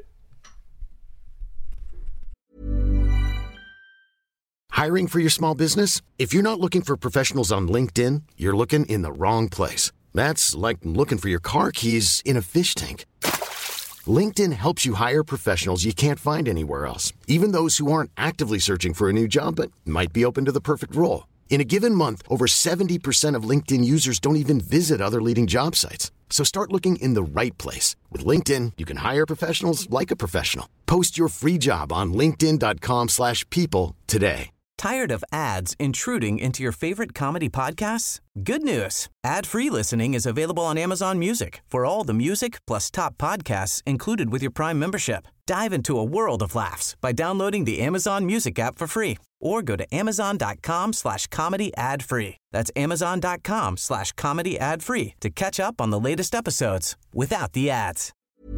Hiring for your small business? If you're not looking for professionals on LinkedIn, you're looking in the wrong place. That's like looking for your car keys in a fish tank. LinkedIn helps you hire professionals you can't find anywhere else, even those who aren't actively searching for a new job but might be open to the perfect role. In a given month, over seventy percent of LinkedIn users don't even visit other leading job sites. So start looking in the right place. With LinkedIn, you can hire professionals like a professional. Post your free job on linkedin dot com slash people today. Tired of ads intruding into your favorite comedy podcasts? Good news. Ad-free listening is available on Amazon Music for all the music plus top podcasts included with your Prime membership. Dive into a world of laughs by downloading the Amazon Music app for free or go to amazon dot com slash comedy ad free. That's amazon dot com slash comedy ad free to catch up on the latest episodes without the ads.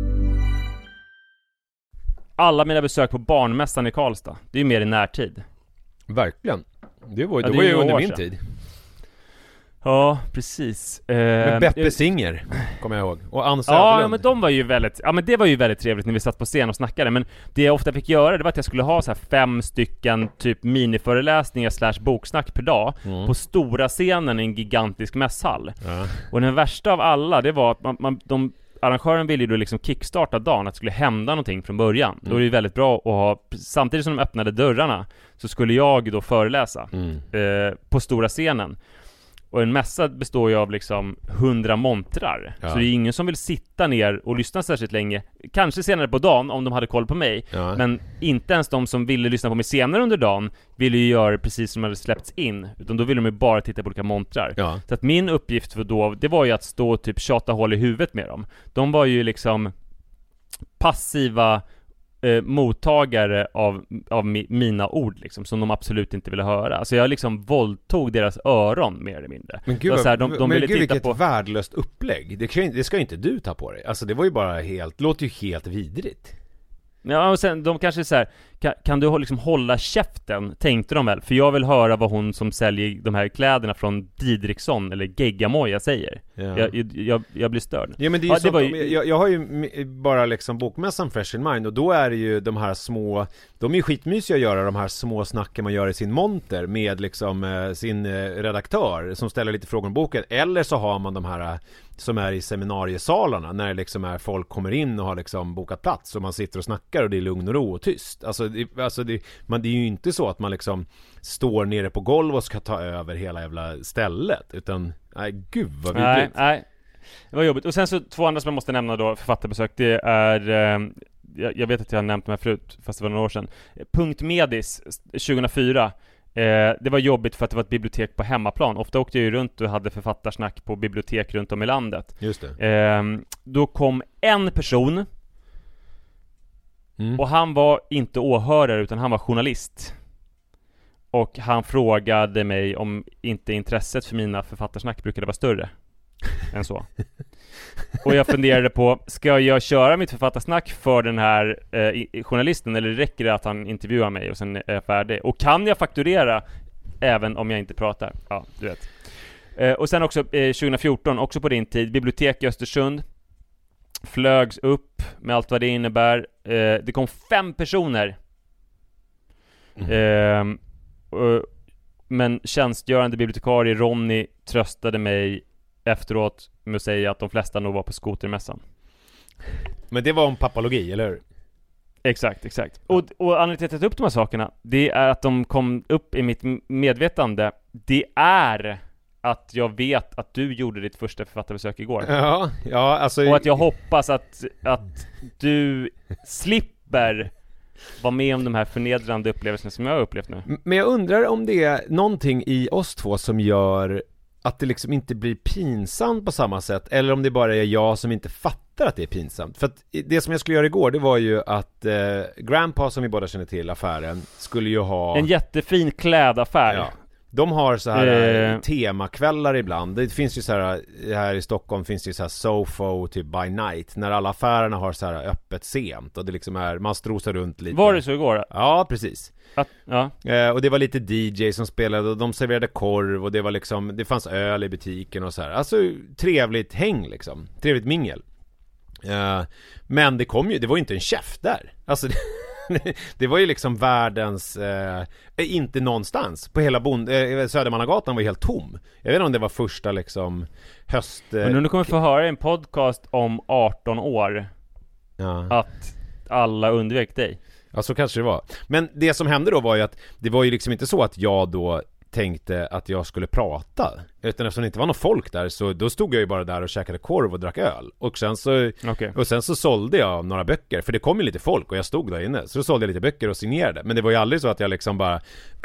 Alla mina besök på barnmässan i Karlstad, det är ju mer i närtid. Verkligen. Det var, ja, det det var ju år under min sedan. tid. Ja, precis. Eh, med Beppe jag... Singer, kommer jag ihåg. Och Ann ja, Söderlund. ja, men de var ju väldigt... Ja, men det var ju väldigt trevligt när vi satt på scen och snackade. Men det jag ofta fick göra, det var att jag skulle ha så här fem stycken typ miniföreläsningar slash boksnack per dag mm. på stora scenen i en gigantisk mässhall. Ja. Och den värsta av alla, det var att man, man, de... arrangören ville ju då liksom kickstarta dagen, att det skulle hända någonting från början. Mm. Då är det ju väldigt bra att ha, samtidigt som de öppnade dörrarna så skulle jag då föreläsa mm. eh, på stora scenen. Och en mässa består ju av liksom hundra montrar. Ja. Så det är ingen som vill sitta ner och lyssna särskilt länge. Kanske senare på dagen om de hade koll på mig. Ja. Men inte ens de som ville lyssna på mig senare under dagen ville ju göra precis som hade släppts in. Utan då ville de ju bara titta på olika montrar. Ja. Så att min uppgift för då, det var ju att stå och typ tjata hål i huvudet med dem. De var ju liksom passiva eh, mottagare av, av mi, mina ord liksom, som de absolut inte ville höra. Alltså jag liksom våldtog deras öron mer eller mindre. Men gud, så här, de, de men ville gud titta vilket på... värdelöst upplägg. Det, kan, det ska inte du ta på dig. Alltså det var ju bara helt, det låter ju helt vidrigt. Ja, och sen de kanske så här, kan, kan du liksom hålla käften, tänkte de väl, för jag vill höra vad hon som säljer de här kläderna från Didriksson eller Geggamoja säger. Ja. Jag, jag, jag blir störd. Ja, men det är ju ja, så, det var ju... jag, jag har ju bara liksom bokmässan fresh in mind, och då är det ju de här små, de är ju skitmysiga att göra, de här små snacken man gör i sin monter med liksom eh, sin eh, redaktör som ställer lite frågor om boken, eller så har man de här som är i seminariesalarna när det liksom är folk kommer in och har liksom bokat plats och man sitter och snackar och det är lugn och ro och tyst. Alltså, det, alltså det, man, det är ju inte så att man liksom står nere på golv och ska ta över hela jävla stället, utan nej, gud vad vidrigt. Nej, nej, det var jobbigt. Och sen så två andra som jag måste nämna då, författarbesök, det är eh, jag, jag vet att jag har nämnt de här förut fast det var några år sedan. Punkt Medis tjugohundrafyra. Eh, det var jobbigt för att det var ett bibliotek på hemmaplan. Ofta åkte jag ju runt och hade författarsnack på bibliotek runt om i landet. Just det. Eh, då kom en person mm. och han var inte åhörare utan han var journalist. Och han frågade mig om inte intresset för mina författarsnack brukade vara större än så. Och jag funderade på, ska jag köra mitt författarsnack för den här eh, journalisten, eller räcker det att han intervjuar mig och sen är jag färdig? Och kan jag fakturera även om jag inte pratar? Ja, du vet. Eh, och sen också eh, tjugohundrafjorton, också på din tid, bibliotek i Östersund flögs upp med allt vad det innebär. Eh, det kom fem personer. Mm. Eh, och, men tjänstgörande bibliotekarie Ronny tröstade mig efteråt med att säga att de flesta nog var på skotermässan. Men det var om papologi, eller hur? Exakt, exakt. Och, och anledningen till att jag tar upp de här sakerna, det är att de kom upp i mitt medvetande. Det är att jag vet att du gjorde ditt första författarbesök igår. Ja, ja, alltså... Och att jag hoppas att, att du slipper vara med om de här förnedrande upplevelserna som jag har upplevt nu. Men jag undrar om det är någonting i oss två som gör att det liksom inte blir pinsamt på samma sätt, eller om det bara är jag som inte fattar att det är pinsamt. För att det som jag skulle göra igår, det var ju att eh, Grandpa, som vi båda känner till, affären, skulle ju ha en jättefin klädaffär. Ja. De har så här eh. temakvällar ibland. Det finns ju så här, här i Stockholm finns det ju så här Sofo typ by night, när alla affärerna har så här öppet sent och det liksom är, man strosar runt lite. Var det så igår? Ja, precis. Att, ja. Eh, och det var lite D J som spelade och de serverade korv och det var liksom, det fanns öl i butiken och så här. Alltså trevligt häng liksom. Trevligt mingel. Eh, men det kom ju, det var ju inte en chef där. Alltså det, det var ju liksom världens eh, inte någonstans på hela bond, eh, Södermannagatan var helt tom. Jag vet inte om det var första liksom höst eh, Men nu kommer få höra en podcast om arton år ja. att alla undvek dig. Ja, så kanske det var. Men det som hände då var ju att det var ju liksom inte så att jag då tänkte att jag skulle prata, utan eftersom det inte var någon folk där, så då stod jag ju bara där och käkade korv och drack öl. Och sen så, okay. och sen så sålde jag några böcker, för det kom ju lite folk och jag stod där inne, så då sålde jag lite böcker och signerade. Men det var ju aldrig så att jag liksom bara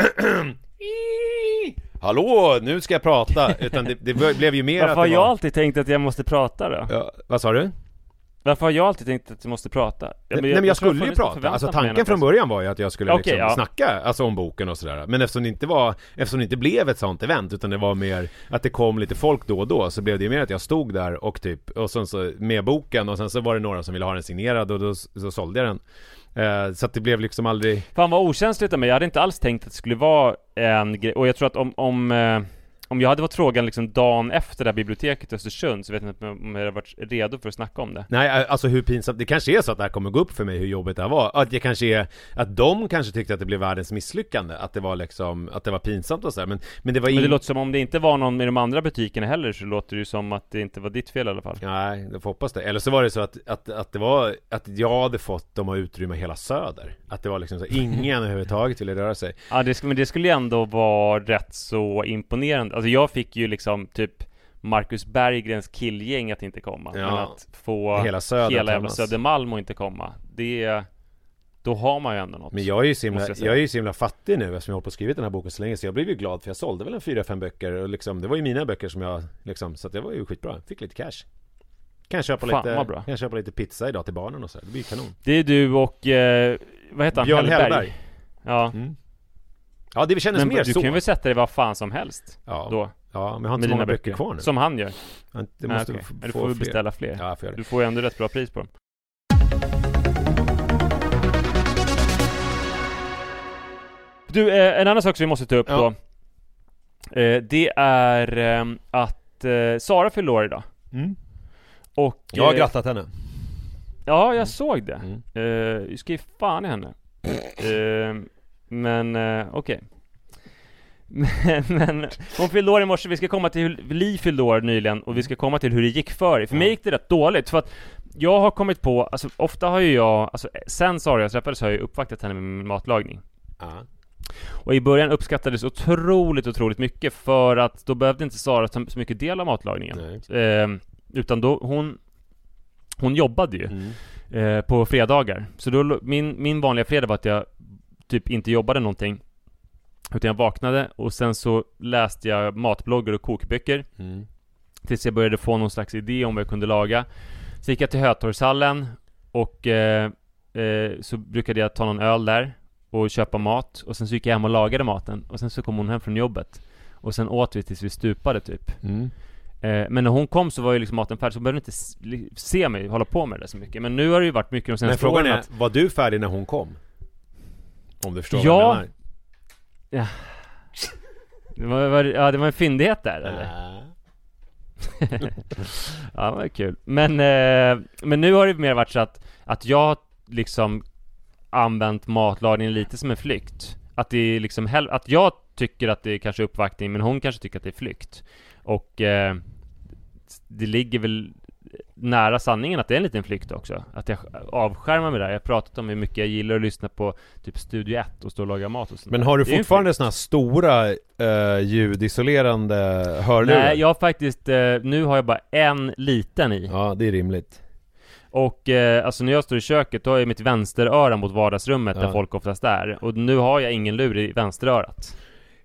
hallå, nu ska jag prata, utan det, det blev ju mer Varför att har det jag var... alltid tänkt att jag måste prata då? Ja, vad sa du? Varför har jag alltid tänkt att jag måste prata? Jag, Nej men jag, jag skulle ju prata, alltså tanken från början var ju att jag skulle okay, liksom ja. snacka alltså om boken och sådär. Men eftersom det inte var, eftersom det inte blev ett sånt event, utan det var mer att det kom lite folk då och då, så blev det ju mer att jag stod där och typ, och sen så med boken, och sen så var det några som ville ha den signerad och då så sålde jag den. Uh, så att det blev liksom aldrig... Fan vad okänsligt av mig, jag hade inte alls tänkt att det skulle vara en grej, och jag tror att om... om uh... Om jag hade varit frågan liksom dagen efter det här biblioteket i Östersund, så vet jag inte om jag hade varit redo för att snacka om det. Nej, alltså hur pinsamt, det kanske är så att det här kommer gå upp för mig hur jobbigt det här var. Att det kanske är, att de kanske tyckte att det blev världens misslyckande, att det var liksom, att det var pinsamt och så här. Men, men det var in... Men det låter som om det inte var någon i de andra butikerna heller, så låter det ju som att det inte var ditt fel i alla fall. Nej, jag får hoppas det. Eller så var det så att, att, att det var, att jag hade fått dem att utrymma hela Söder. Att det var liksom så, ingen överhuvudtaget ville röra sig. Ja, det skulle, men det skulle ju ändå vara rätt så imponerande. Alltså jag fick ju liksom typ Marcus Berggrens killgäng att inte komma, ja, men att få hela, Söder, hela jävla Södermalm och inte komma, det, då har man ju ändå något. Men jag är ju så himla, jag, jag är ju så himla fattig nu eftersom jag har på skrivit den här boken så länge, så jag blev ju glad för jag sålde väl en fyra, fem böcker och liksom, det var ju mina böcker som jag liksom, så att det var ju skitbra, fick lite cash. Kan jag köpa Fan, lite, bra. kan jag köpa lite pizza idag till barnen och så, det blir kanon. Det är du och eh, vad heter han? Björn Hellberg. Hellberg. Ja. Mm. Ja, det kändes men mer du så. Du kan väl sätta dig vad fan som helst ja. då. Ja, men jag har inte så många böcker kvar nu. Som han gör. Det måste Nej, okay. få Du får fler. beställa fler. Ja, får du får ju ändå rätt bra pris på dem. Du, eh, en annan sak som vi måste ta upp ja. då. Eh, det är eh, att eh, Sara fyller år idag. Mm. Och, jag har eh, grattat henne. Ja, jag såg det. Mm. Eh, jag skrev fan i henne. eh, men eh, okej. Okay. Men, men hon fyllde år i morse. Vi ska komma till hur Li fyllde år nyligen, och vi ska komma till hur det gick för. För ja. mig gick det rätt dåligt, för att jag har kommit på, alltså ofta har ju jag, alltså sen Sara jag träffades har jag uppvaktat henne med matlagning. Ja. Och i början uppskattades otroligt, otroligt mycket, för att då behövde inte Sara ta så mycket del av matlagningen. Eh, utan då, hon hon jobbade ju mm. eh, på fredagar. Så då, min, min vanliga fredag var att jag typ inte jobbade någonting, utan jag vaknade och sen så läste jag matbloggar och kokböcker mm. tills jag började få någon slags idé om vad jag kunde laga. Så gick jag till Hötorgshallen och eh, eh, så brukade jag ta någon öl där och köpa mat, och sen så gick jag hem och lagade maten, och sen så kom hon hem från jobbet och sen åt vi tills vi stupade typ. Mm. Eh, men när hon kom så var ju liksom maten färdig, så behövde inte se mig hålla på med det så mycket. Men nu har det ju varit mycket de senaste åren. Men frågan är, att... var du färdig när hon kom? Om du förstår ja. vad jag menar. Ja. Det var, var, ja, det var en fyndighet där, eller? Äh. Ja, det var kul. Men, eh, men nu har det mer varit så att, att jag liksom använt matlagningen lite som en flykt. Att det är liksom hel- att jag tycker att det är kanske uppvaktning, men hon kanske tycker att det är flykt. Och eh, det ligger väl nära sanningen att det är en liten flykt också. Att jag avskärmar mig där. Jag har pratat om hur mycket jag gillar att lyssna på typ Studio ett och stå och laga mat och sånt. Men har du fortfarande såna här stora uh, ljudisolerande hörlurar? Nej, jag har faktiskt uh, nu har jag bara en liten i. Ja, det är rimligt. Och eh, alltså när jag står i köket, då har jag mitt vänsteröra mot vardagsrummet, ja. Där folk oftast är. Och nu har jag ingen lur i vänsterörat.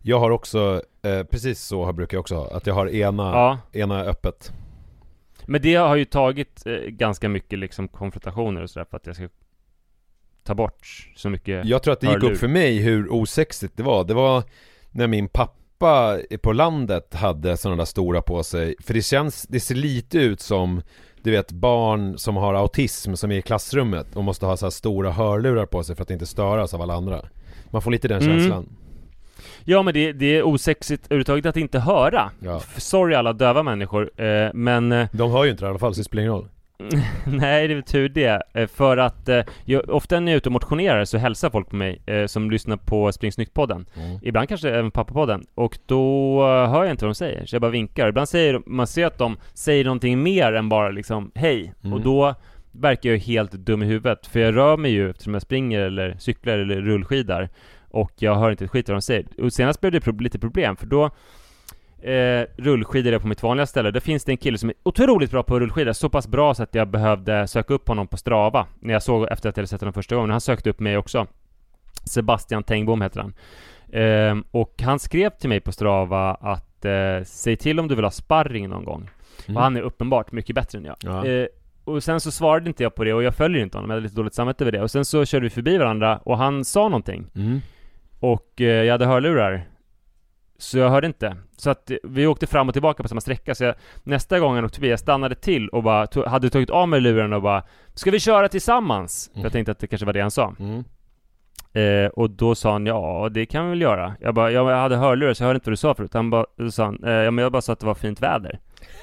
Jag har också, eh, precis så brukar jag också ha, att jag har ena, Ja. ena öppet. Men det har ju tagit eh, ganska mycket liksom konfrontationer och sådär för att jag ska ta bort så mycket. Jag tror att det gick hörlur. upp för mig hur osexigt det var. Det var när min pappa på landet hade sådana där stora på sig. För det känns, det ser lite ut som, du vet, barn som har autism som är i klassrummet och måste ha så här stora hörlurar på sig för att inte störas av alla andra. Man får lite den Mm. känslan. Ja, men det, det är osexigt överhuvudtaget att inte höra. Ja. Sorry alla döva människor, eh, men... Eh, De hör ju inte det i alla fall, så det spelar ingen roll. nej, det är väl tur det. Eh, för att eh, jag, ofta när jag är ute och motionerar så hälsar folk på mig eh, som lyssnar på Spring Snyggt-podden. Mm. Ibland kanske även Pappa-podden. Och då eh, hör jag inte vad de säger, så jag bara vinkar. Ibland säger man ser att de säger någonting mer än bara liksom hej. Mm. Och då verkar jag helt dum i huvudet. För jag rör mig ju eftersom jag springer eller cyklar eller rullskidar. Och jag hör inte ett skit vad de säger. Och senast blev det pro- lite problem, för då eh, rullskidor är på mitt vanliga ställe. Där finns det en kille som är otroligt bra på rullskidor. Så pass bra så att jag behövde söka upp honom på Strava. När jag såg efter att jag hade sett honom första gången. Han sökte upp mig också. Sebastian Tengbom heter han. Eh, och han skrev till mig på Strava att eh, säg till om du vill ha sparring någon gång. Mm. Och han är uppenbart mycket bättre än jag. Ja. Eh, och sen så svarade inte jag på det och jag följer inte honom. Jag hade lite dåligt samvete över det. Och sen så körde vi förbi varandra och han sa någonting. Mm. Och eh, jag hade hörlurar. Så jag hörde inte. Så att eh, vi åkte fram och tillbaka på samma sträcka. Så jag, nästa gång jag åkte förbi, jag stannade till och bara tog, hade tagit av mig luren och bara, ska vi köra tillsammans? Mm. För jag tänkte att det kanske var det han sa. Mm. Eh, och då sa han, ja det kan vi väl göra. Jag bara, ja, jag hade hörlurar så jag hörde inte vad du sa förut. Han bara, då sa han, eh, ja men jag bara sa att det var fint väder.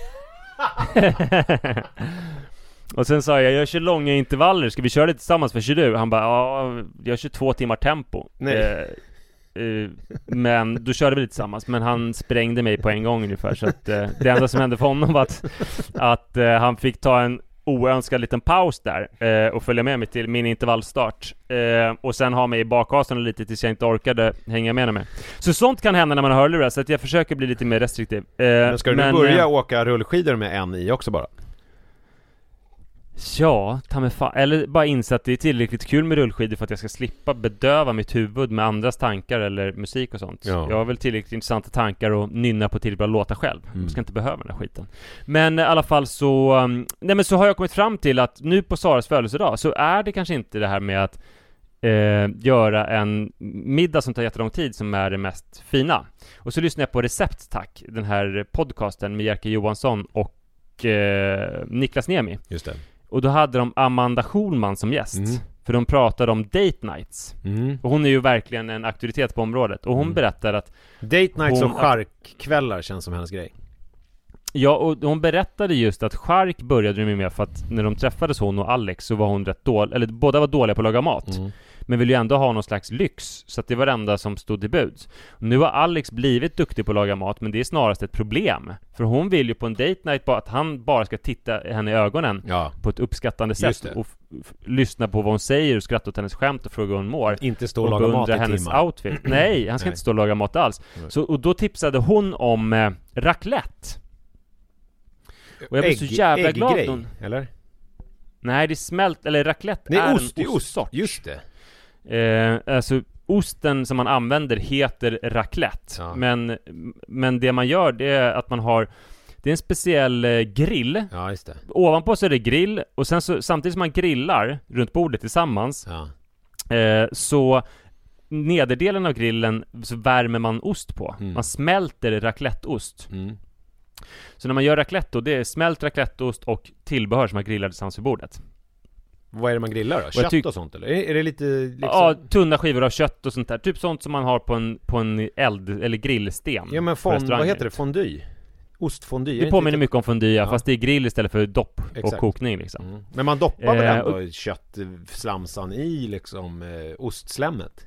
Och sen sa jag, jag kör långa intervaller, ska vi köra det tillsammans, för kör du? Han bara, ja jag kör två timmar tempo. Nej. Eh, eh, men då körde vi lite tillsammans. Men han sprängde mig på en gång ungefär. Så att eh, det enda som hände för honom var att, att eh, han fick ta en oönskad liten paus där eh, och följa med mig till min intervallstart eh, och sen ha mig i bakhasen lite tills jag inte orkade hänga med mig. Så sånt kan hända när man har hörlurar, så att jag försöker bli lite mer restriktiv. Eh, Men ska du men, nu börja eh, åka rullskidor med en i också bara? Ja, ta mig fan. Eller bara inse att det är tillräckligt kul med rullskidor för att jag ska slippa bedöva mitt huvud med andras tankar eller musik och sånt. Ja. Jag har väl tillräckligt intressanta tankar och nynna på tillräckligt bra låtar själv. Mm. Jag ska inte behöva den här skiten. Men i alla fall så um, nej men så har jag kommit fram till att nu på Saras födelsedag så är det kanske inte det här med att eh, göra en middag som tar jättelång tid som är det mest fina. Och så lyssnar jag på Recept Tack, den här podcasten med Jerker Johansson och eh, Niklas Niemi. Just det. Och då hade de Amanda Schulman som gäst. Mm. För de pratade om date nights. Mm. Och hon är ju verkligen en auktoritet på området. Och hon Mm. berättar att Date nights Hon- och charkkvällar känns som hennes grej. ja, och hon berättade just att chark började de med för att när de träffades, hon och Alex, så var hon rätt dålig, eller båda var dåliga på att laga mat. Mm. Men vill ju ändå ha någon slags lyx. Så att det var det enda som stod i buds. Nu har Alex blivit duktig på att laga mat, men det är snarast ett problem. För hon vill ju på en date night bara att han bara ska titta henne i ögonen Ja. på ett uppskattande Just sätt det. och f- f- lyssna på vad hon säger och skratta åt hennes skämt och fråga hur hon mår. Inte stå Och och laga mat beundra i hennes timmar. outfit. Nej, han ska Nej. inte stå och laga mat alls. Nej. Så, och då tipsade hon om eh, raclette. Och jag blev så jävla glad ägggrej, hon... eller? Nej, det är smält, eller raclette Det är är ost, det en är ost. ostsort. Just det. Eh, alltså osten som man använder heter raclette. Ja. Men, men det man gör, det är att man har, det är en speciell eh, grill. Ja, just det. Ovanpå så är det grill. Och sen så, samtidigt som man grillar runt bordet tillsammans, Ja. eh, så nederdelen av grillen så värmer man ost på. Mm. Man smälter racletteost. Mm. Så när man gör raclette då, det är smält racletteost och tillbehör som man grillar tillsammans vid bordet. Vad är det man grillar då? Kött tyck- och sånt eller? Är, är det lite liksom... Ja, tunna skivor av kött och sånt där. Typ sånt som man har på en, på en eld eller grillsten. Ja men på fond, vad restauranger. heter det? Fondue? Ostfondue? Är Det inte påminner lite- mycket om fondue, Ja. fast det är grill istället för dopp och Exakt. kokning liksom. Mm. Men man doppar väl Eh, ändå och- köttslamsan i liksom eh, ostslämmet?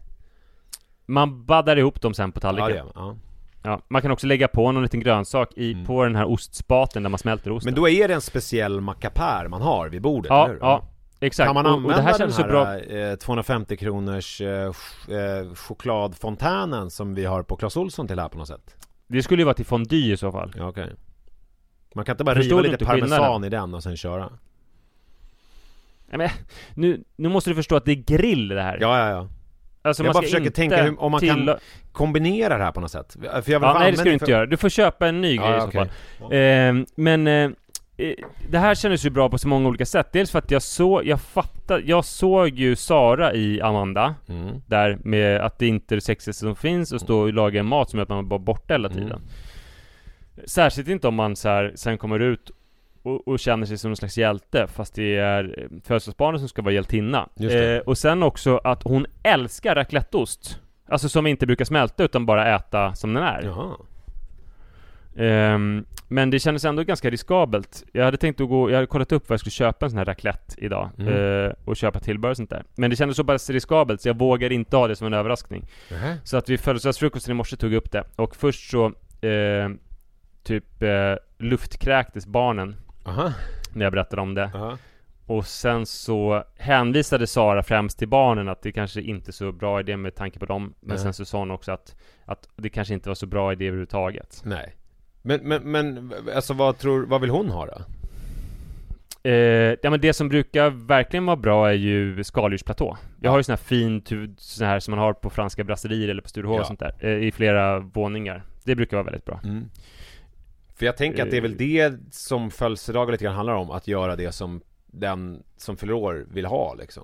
Man baddar ihop dem sen på Ja, tallriken. det Ja, gör man. Ja. man kan också lägga på någon liten grönsak i, Mm. på den här ostspaten där man smälter osten. Men då är det en speciell mackapär man har vid bordet, ja, eller hur? ja, exakt. Kan man och, och använda det här den känns så här bra. eh, tvåhundrafemtio kronors eh, ch- eh, chokladfontänen som vi har på Clas Ohlson till här på något sätt? Det skulle ju vara till fondue i så fall. Ja, okej. Man kan inte bara Förstår riva du lite inte parmesan skillnaden? i den och sen köra? Nej, men, nu, nu måste du förstå att det är grill det här. Ja, ja, ja. Alltså, jag man bara ska försöker inte tänka hur, om man till... kan kombinera det här på något sätt. För jag vill ja, nej, det ska du inte för... göra. Du får köpa en ny ja, grej i så okay. fall. Eh, men eh, det här kändes ju bra på så många olika sätt. Dels för att jag såg, jag fattade, jag såg ju Sara i Amanda mm. där med att det inte är det sexigaste som finns och stå och laga en mat som gör att man bara borta hela tiden. Mm. Särskilt inte om man så här, sen kommer ut och, och känner sig som en slags hjälte, fast det är födelsedagsbarnet som ska vara hjältinna. Eh, och sen också att hon älskar racletteost. Alltså som inte brukar smälta utan bara äta som den är. Jaha. Um, men det kändes ändå ganska riskabelt. Jag hade tänkt att gå, jag hade kollat upp vad jag skulle köpa en sån här raclette idag mm. uh, och köpa tillbehör och sånt där. Men det kändes så bara riskabelt så jag vågade inte ha det som en överraskning. Mm. Så att vi födelsedagsfrukosten i morse tog upp det. Och först så uh, typ uh, luftkräktes barnen. Aha. När jag berättade om det. Aha. Och sen så hänvisade Sara främst till barnen att det kanske inte är så bra idé med tanke på dem. Men mm. sen så sa hon också att, att det kanske inte var så bra idé överhuvudtaget. Nej. Men, men, men alltså vad tror, vad vill hon ha då? Eh, ja men det som brukar verkligen vara bra är ju skaldjursplatå. Jag ja. har ju sån här fin sån här som man har på franska brasserier eller på Sturehof ja. och sånt där. Eh, I flera våningar. Det brukar vara väldigt bra. Mm. För jag tänker att det är väl det som födelsedagar lite grann handlar om. Att göra det som den som fyller år vill ha liksom.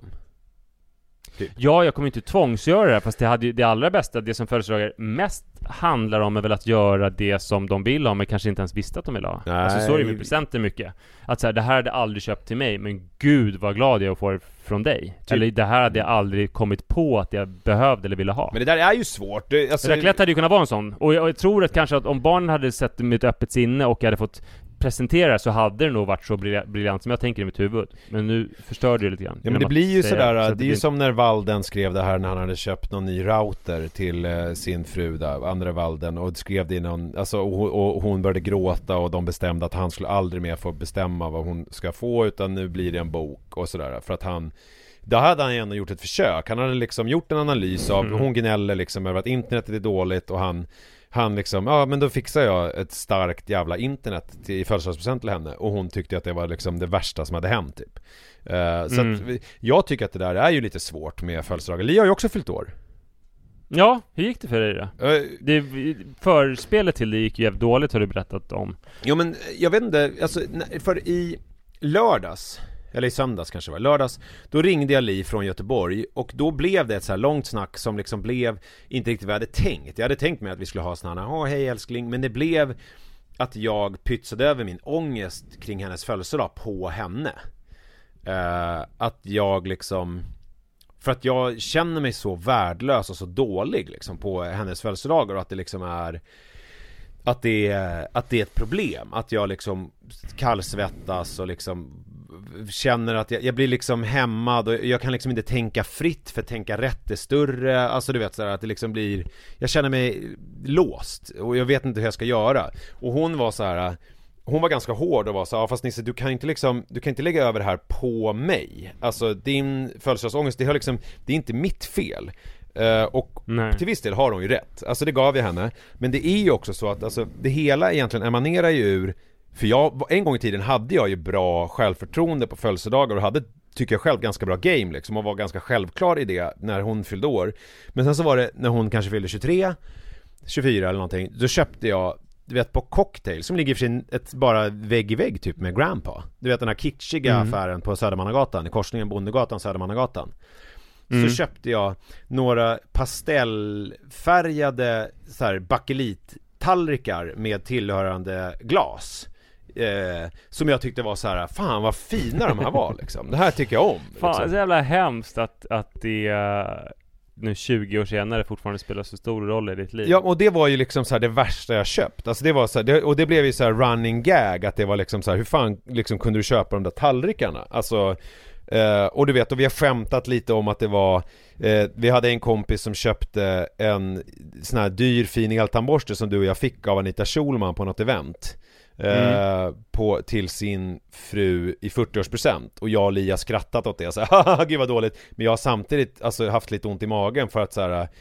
Typ. Ja, jag kommer inte tvångsgöra det. Fast det, hade ju, det allra bästa, det som födelsedagar mest handlar om är väl att göra det som de vill ha, men kanske inte ens visste att de vill ha. Nej. Alltså så är det med presenter mycket. Att så här, det här hade jag aldrig köpt till mig, men gud vad glad jag får från dig. Typ. Eller det här hade jag aldrig kommit på att jag behövde eller ville ha. Men det där är ju svårt. Det, alltså... Raclette hade ju kunnat vara en sån. Och jag, jag tror att kanske att om barnen hade sett med ett öppet sinne och jag hade fått presentera så hade det nog varit så briljant som jag tänker i mitt huvud. Men nu förstörde det lite grann. Ja, men det blir ju sådär, så det är ju som när Walden skrev det här när han hade köpt någon ny router till eh, sin fru där, andra Walden, och skrev det i någon, alltså, och, och hon började gråta och de bestämde att han skulle aldrig mer få bestämma vad hon ska få, utan nu blir det en bok och sådär, för att han då hade han ändå gjort ett försök. Han hade liksom gjort en analys av, mm. hon gnäller liksom över att internetet är dåligt och han Han liksom, ja men då fixar jag ett starkt jävla internet till, i födelsedagspresent till henne. Och hon tyckte att det var liksom det värsta som hade hänt typ. uh, Så mm. att, jag tycker att det där är ju lite svårt med födelsedagar. Li har ju också fyllt år. Ja, hur gick det för dig då? Uh, det, förspelet till det gick ju jävligt dåligt, har du berättat om. Jo men jag vet inte, alltså, för i lördags, eller i söndags kanske var, lördags, då ringde jag Li från Göteborg och då blev det ett så här långt snack som liksom blev inte riktigt vad jag hade tänkt. Jag hade tänkt mig att vi skulle ha såna här, åh hej älskling, men det blev att jag pytsade över min ångest kring hennes födelsedag på henne. Uh, att jag liksom, för att jag känner mig så värdelös och så dålig liksom på hennes födelsedagar, och att det liksom är att det är, att det är ett problem, att jag liksom kallsvettas och liksom känner att jag, jag blir liksom hämmad och jag kan liksom inte tänka fritt, för att tänka rätt är större, alltså du vet så här, att det liksom blir, jag känner mig låst och jag vet inte hur jag ska göra. Och hon var så här, hon var ganska hård och var så här, ja, fast Nisse, du kan inte liksom, du kan inte lägga över det här på mig. Alltså din födelsedagsångest, det har liksom, det är inte mitt fel. Uh, och Nej. Till viss del har hon ju rätt. Alltså det gav jag henne. Men det är ju också så att alltså, det hela egentligen emanerar ju ur, för jag, en gång i tiden hade jag ju bra självförtroende på födelsedagar och hade, tycker jag själv, ganska bra game liksom, och var ganska självklar i det när hon fyllde år. Men sen så var det när hon kanske fyllde tjugotre, tjugofyra eller någonting, då köpte jag, du vet, på Cocktail som ligger för sin, ett bara vägg i vägg typ med Grandpa. Du vet den här kitschiga mm. affären på Södermannagatan, i korsningen Bondegatan, Södermannagatan. Mm. Så köpte jag några pastellfärgade så här bakelittallrikar med tillhörande glas. Eh, som jag tyckte var så här, fan vad fina de här var liksom. Det här tycker jag om. Liksom. Fan, det är så jävla hemskt att, att det nu tjugo år senare fortfarande spelar så stor roll i ditt liv. Ja, och det var ju liksom så här det värsta jag köpt. Alltså det var så här, det, och det blev ju så här running gag, att det var liksom så här, hur fan liksom kunde du köpa de där tallrikarna? Alltså Uh, och du vet, och vi har skämtat lite om att det var uh, vi hade en kompis som köpte en sån här dyr fin eltandborste som du och jag fick av Anita Schulman på något event uh, mm. på, till sin fru i fyrtioårspresent. Och jag och Lia skrattat åt det och så här, haha, gud vad dåligt. Men jag har samtidigt alltså haft lite ont i magen för att så här,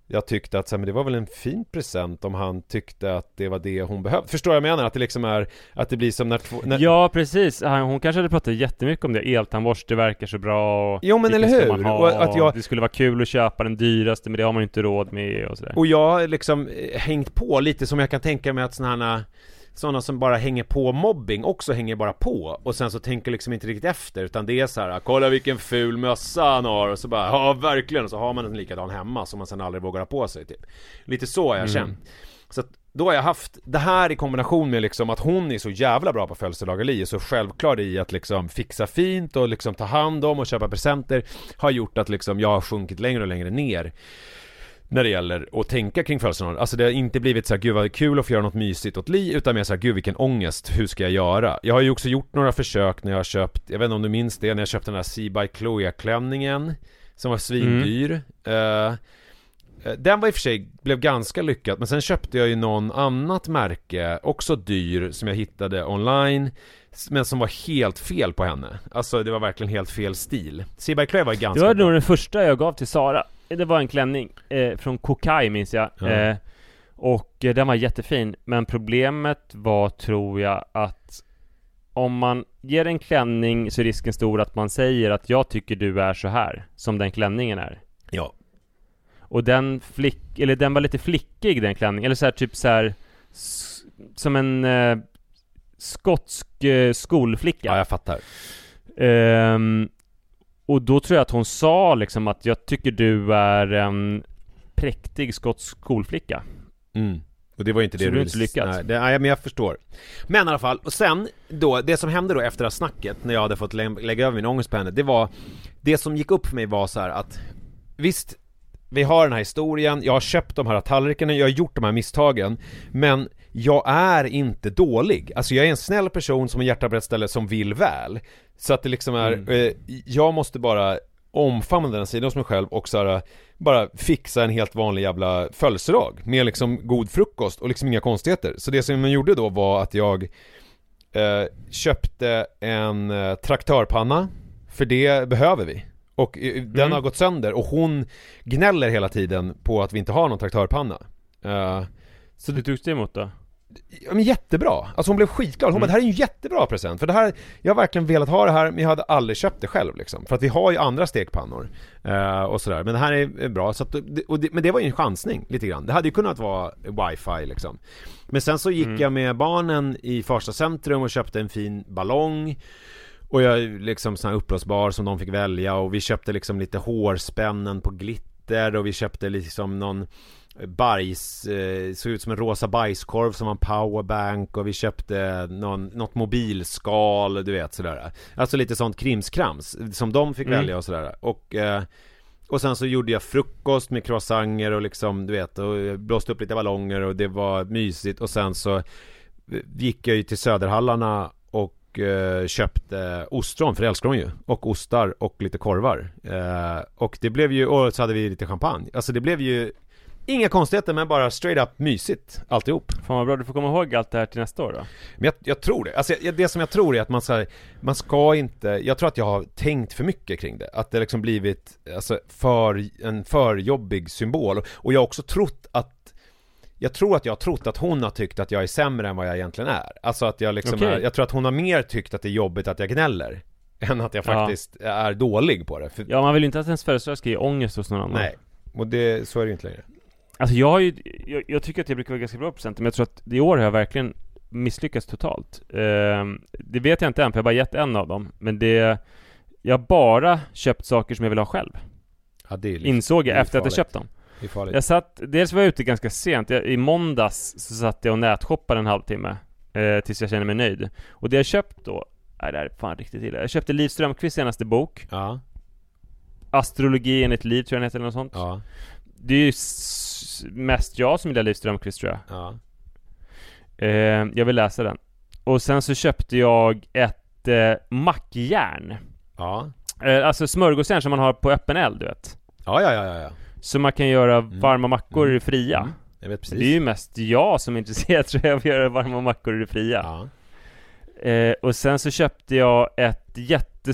jag tyckte att så här, men det var väl en fin present om han tyckte att det var det hon behövde. Förstår jag menar? Att det liksom är, att det blir som när två... När... Ja, precis. Hon kanske hade pratat jättemycket om det. Eltandborste verkar så bra. Och jo, men eller hur? Och att jag... Det skulle vara kul att köpa den dyraste, men det har man inte råd med och sådär. Och jag har liksom hängt på lite som jag kan tänka mig att sådana här... Sådana som bara hänger på mobbing också hänger bara på. Och sen så tänker liksom inte riktigt efter. Utan det är så här, kolla vilken ful mössa han har. Och så bara, ja verkligen. Och så har man en likadan hemma som man sen aldrig vågar ha på sig typ. Lite så har jag känt. Mm. Så att då har jag haft det här i kombination med liksom att hon är så jävla bra på födelsedagar, är så självklar i att liksom fixa fint och liksom ta hand om och köpa presenter, har gjort att liksom jag har sjunkit längre och längre ner när det gäller att tänka kring födelsedagar. Alltså det har inte blivit så här, gud vad kul att få göra något mysigt åt Li, utan mer så här, gud vilken ångest, hur ska jag göra? Jag har ju också gjort några försök när jag har köpt, jag vet inte om du minns det, när jag köpte den här See by Chloe-klänningen som var svindyr. Mm. Uh, den var i och för sig, blev ganska lyckad, men sen köpte jag ju någon annat märke, också dyr, som jag hittade online, men som var helt fel på henne. Alltså det var verkligen helt fel stil. See by Chloe var ganska Det var bra. nog den första jag gav till Sara. Det var en klänning eh, från Kokai minns jag. Ja. eh, Och eh, den var jättefin. Men problemet var, tror jag, att om man ger en klänning så är risken stor att man säger att jag tycker du är så här som den klänningen är. Ja. Och den flick, eller den var lite flickig, den klänningen. Eller så här, typ så här s- som en eh, skotsk eh, skolflicka. Ja, jag fattar. Ehm Och då tror jag att hon sa liksom att jag tycker du är en präktig skotsk skolflicka. Mm. Och det var inte det så du inte lyckats. Nej, det, nej, men jag förstår. Men i alla fall, och sen då, det som hände då efter det här snacket, när jag hade fått lä- lägga över min ångest på henne, det var, det som gick upp för mig var så här att visst, vi har den här historien, jag har köpt de här tallrikarna, jag har gjort de här misstagen, men jag är inte dålig. Alltså jag är en snäll person som har hjärta på rätt ställe, som vill väl. Så att det liksom är, mm. eh, jag måste bara omfamna den sidan hos mig själv och så här, bara fixa en helt vanlig jävla födelsedag med liksom god frukost och liksom inga konstigheter. Så det som jag gjorde då var att jag eh, köpte en eh, traktörpanna, för det behöver vi. Och eh, den mm. har gått sönder, och hon gnäller hela tiden på att vi inte har någon traktörpanna. Eh, så du tog det emot då? Ja, men jättebra. Alltså hon blev skitglad. Hon mm. bara, det här är ju en jättebra present. För det här, jag har verkligen velat ha det här, men jag hade aldrig köpt det själv liksom. För att vi har ju andra stekpannor uh, och sådär. Men det här är bra. Så att, och det, men det var ju en chansning lite grann. Det hade ju kunnat vara wifi liksom. Men sen så gick mm. jag med barnen i Farsta centrum och köpte en fin ballong. Och jag liksom sån här uppblåsbar som de fick välja. Och vi köpte liksom lite hårspännen på glitter. Och vi köpte liksom någon bajs, eh, såg ut som en rosa bajskorv som var en powerbank, och vi köpte någon, något mobilskal, du vet sådär. Alltså lite sånt krimskrams som de fick mm. välja och sådär. Och, eh, och sen så gjorde jag frukost med croissanter och liksom, du vet, och blåste upp lite ballonger och det var mysigt. Och sen så gick jag ju till Söderhallarna och eh, köpte ostron, för det älskar de ju, och ostar och lite korvar. Eh, och det blev ju, och så hade vi lite champagne. Alltså det blev ju inga konstigheter, men bara straight up mysigt alltihop. Fan vad bra, du får komma ihåg allt det här till nästa år då. Men jag, jag tror det. Alltså jag, det som jag tror är att man ska, man ska inte, jag tror att jag har tänkt för mycket kring det. Att det liksom blivit alltså, för, en för jobbig symbol. Och jag har också trott att, jag tror att jag har trott att hon har tyckt att jag är sämre än vad jag egentligen är. Alltså att jag liksom okay. är, jag tror att hon har mer tyckt att det är jobbigt att jag gnäller än att jag faktiskt ja. är dålig på det. För, ja, man vill ju inte att ens födelsedag ska ge ångest hos någon annan. Nej, och det, så är det ju inte längre. Alltså jag har ju, jag, jag tycker att jag brukar vara ganska bra på presenter, men jag tror att i år har jag verkligen misslyckats totalt. Eh, det vet jag inte än, för jag har bara gett en av dem. Men det, jag har bara köpt saker som jag vill ha själv. Ja, det är lite, insåg jag det är efter farligt. att jag köpt dem. Det är farligt. Jag satt, dels var jag ute ganska sent. Jag, I måndags så satt jag och nätshoppade en halvtimme eh, tills jag kände mig nöjd. Och det jag köpt då, nej det här är fan riktigt illa. Jag köpte Liv Strömquists senaste bok. Ja. Astrologi enligt liv, tror jag den heter, eller något sånt. Ja. Det är ju s- mest jag som gillar Liv Strömquist, tror jag. Ja. Eh, jag vill läsa den. Och sen så köpte jag ett eh, mackjärn. Ja. Eh, alltså smörgåsjärn som man har på öppen eld, du vet. Ja, ja, ja, ja. Så man kan göra Mm. varma mackor Mm. fria. Mm. Jag vet precis. Det är ju mest jag som är intresserad, tror jag, av att göra varma mackor i fria. Ja. Eh, och sen så köpte jag ett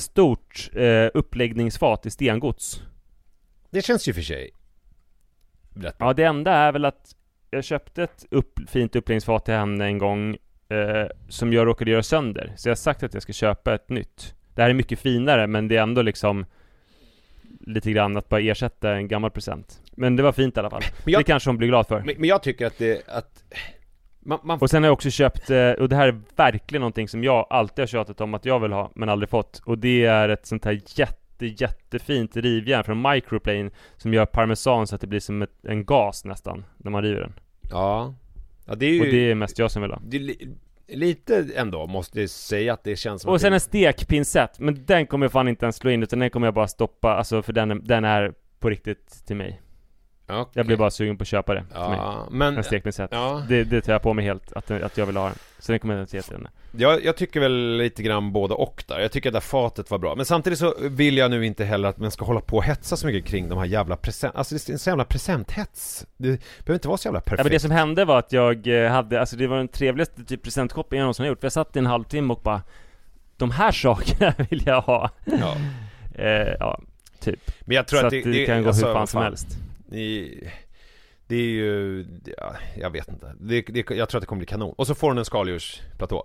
jättestort eh, uppläggningsfat i stengods. Det känns ju för sig. rätt. Ja, det enda är väl att jag köpte ett upp, fint uppläggningsfat till henne en gång eh, som jag råkade göra sönder. Så jag har sagt att jag ska köpa ett nytt. Det här är mycket finare, men det är ändå liksom lite grann att bara ersätta en gammal present. Men det var fint i alla fall. Jag, det kanske hon blir glad för. Men, men jag tycker att det... Att man, man... Och sen har jag också köpt, och det här är verkligen någonting som jag alltid har tjatat om att jag vill ha, men aldrig fått. Och det är ett sånt här jätte, jättefint rivjärn från Microplane som gör parmesan så att det blir som ett, en gas nästan när man river den. Ja. Ja, det är ju... Och det är mest jag som vill ha. Det är li... Lite ändå, måste jag säga att det känns som... Och sen det... en stekpinsett, men den kommer jag fan inte ens slå in, utan den kommer jag bara stoppa, alltså för den, den är på riktigt till mig. Okay. Jag blir bara sugen på att köpa det ja, till mig. Men... En stekpinsett. Ja. Det, det tar jag på mig helt, att, att jag vill ha den. Så den kommer jag inte ge till den. Jag, jag tycker väl lite grann både och där. Jag tycker att det fatet var bra. Men samtidigt så vill jag nu inte heller att man ska hålla på och hetsa så mycket kring de här jävla present... Alltså det är en så jävla presenthets. Det behöver inte vara så jävla perfekt. Ja, men det som hände var att jag hade... Alltså det var den trevligaste typ presentshopping jag någonsin har gjort. För jag satt i en halvtimme och bara... De här sakerna vill jag ha. Ja, eh, ja typ. Men jag tror så att det, att det, det kan gå alltså, hur fan som fan. helst. I... Det är ju... Ja, jag vet inte. Det, det, jag tror att det kommer bli kanon. Och så får hon en skaldjursplatå.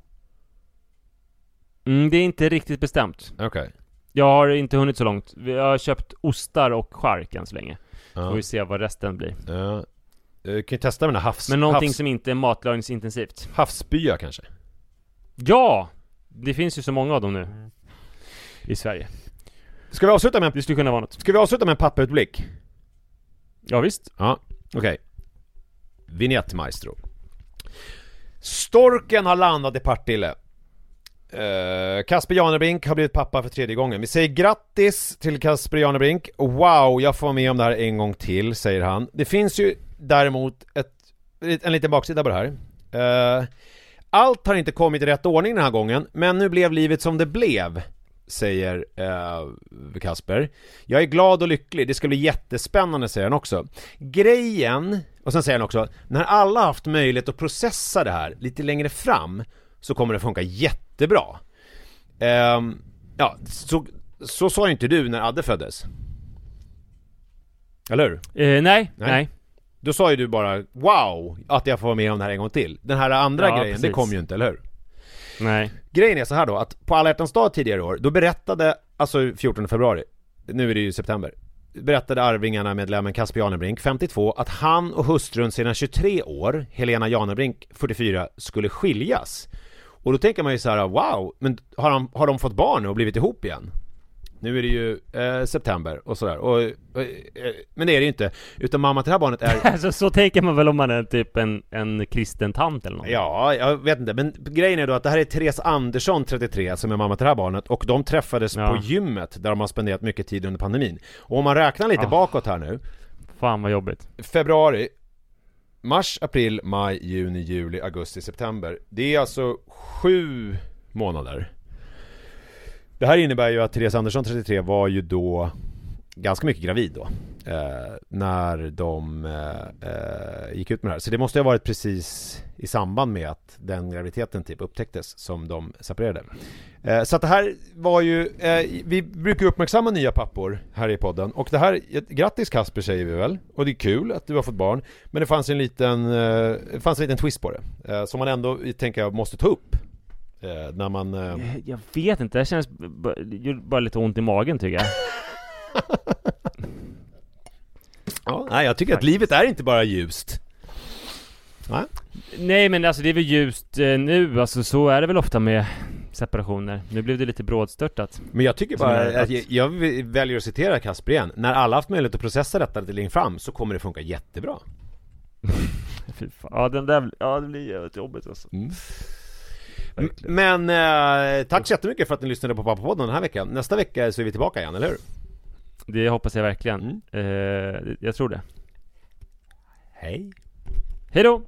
Mm, det är inte riktigt bestämt. Okej. Okay. Jag har inte hunnit så långt. Vi har köpt ostar och chark än så länge. Ja. Får vi se vad resten blir. Ja. Du kan ju testa med den här havs... Men någonting havs... som inte är matlagningsintensivt. Havsbya kanske? Ja! Det finns ju så många av dem nu. I Sverige. Ska vi avsluta med... Det skulle kunna vara något. Ska vi avsluta med en pappautblick? Ja, visst. Ja, okej. Okay. Vignett Maestro. Storken har landat i Partille. Uh, Kasper Janebrink har blivit pappa för tredje gången. Vi säger grattis till Kasper Janebrink. Wow, jag får vara med om det här en gång till, säger han. Det finns ju däremot ett, en liten baksida på det här. Uh, allt har inte kommit i rätt ordning den här gången, men nu blev livet som det blev, säger uh, Kasper. Jag är glad och lycklig. Det ska bli jättespännande, säger han också. Grejen, och sen säger han också, när alla haft möjlighet att processa det här lite längre fram, så kommer det funka jättebra. Um, ja, så, så sa inte du när Adde föddes. Eller hur? Eh, nej, nej, nej. Då sa ju du bara, wow, att jag får vara med om det här en gång till. Den här andra ja, grejen, precis. det kom ju inte, eller hur? Nej. Grejen är så här då, att på Alla hjärtans dag tidigare år, då berättade, alltså fjortonde februari, nu är det ju september, berättade arvingarna medlemmen Kasper Janebrink, femtiotvå, att han och hustrun sedan tjugotre år, Helena Janebrink, fyrtiofyra, skulle skiljas. Och då tänker man ju så här: wow, men har de, har de fått barn och blivit ihop igen? Nu är det ju eh, september och sådär. Och, och, eh, men det är det ju inte. Utan mamma till det här barnet är... alltså, så tänker man väl om man är typ en, en kristen tant eller något. Ja, jag vet inte. Men grejen är då att det här är Therese Andersson, trettiotre, som är mamma till det här barnet. Och de träffades ja. på gymmet där de har spenderat mycket tid under pandemin. Och om man räknar lite oh. bakåt här nu. Fan vad jobbigt. Februari, mars, april, maj, juni, juli, augusti, september. Det är alltså sju månader. Det här innebär ju att Therese Andersson, trettiotre, var ju då ganska mycket gravid då. Eh, när de eh, gick ut med det här. Så det måste ha varit precis i samband med att den graviditeten typ upptäcktes som de separerade. Eh, så att det här var ju... Eh, vi brukar uppmärksamma nya pappor här i podden. Och det här... Grattis Kasper, säger vi väl. Och det är kul att du har fått barn. Men det fanns en liten, eh, det fanns en liten twist på det. Eh, som man ändå, tänker jag, måste ta upp. Eh, när man... Eh... Jag vet inte, det känns bara, bara lite ont i magen tycker jag. Ja, nej, jag tycker Faktiskt. att livet är inte bara ljust. Nej, nej men alltså det är väl ljust eh, nu, alltså så är det väl ofta med separationer. Nu blev det lite brådstörtat. Men jag tycker bara att, att jag, jag väljer att citera Kasper igen. När alla haft möjlighet att processa detta lite längre fram, så kommer det funka jättebra. Fy fan. Ja, den där, ja, det blir jävligt jobbigt alltså. Mm. Men eh, tack så jättemycket för att ni lyssnade på Pappapodden den här veckan. Nästa vecka så är vi tillbaka igen, eller hur? Det hoppas jag verkligen. Mm. eh, Jag tror det. Hej. Hej då.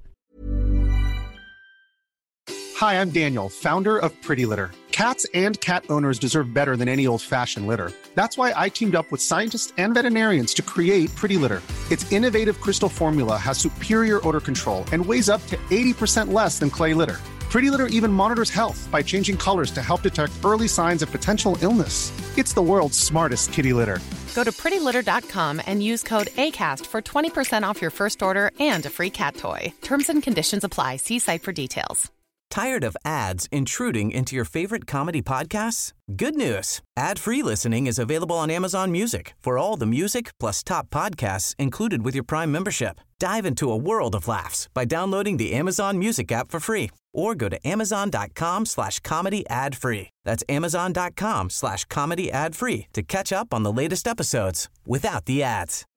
Hi, I'm Daniel, founder of Pretty Litter. Cats and cat owners deserve better than any old-fashioned litter. That's why I teamed up with scientists and veterinarians to create Pretty Litter. Its innovative crystal formula has superior odor control and weighs up to eighty percent less than clay litter. Pretty Litter even monitors health by changing colors to help detect early signs of potential illness. It's the world's smartest kitty litter. Go to pretty litter dot com and use code ACAST for twenty percent off your first order and a free cat toy. Terms and conditions apply. See site for details. Tired of ads intruding into your favorite comedy podcasts? Good news. Ad-free listening is available on Amazon Music for all the music plus top podcasts included with your Prime membership. Dive into a world of laughs by downloading the Amazon Music app for free or go to amazon.com slash comedy ad free. That's amazon.com slash comedy ad free to catch up on the latest episodes without the ads.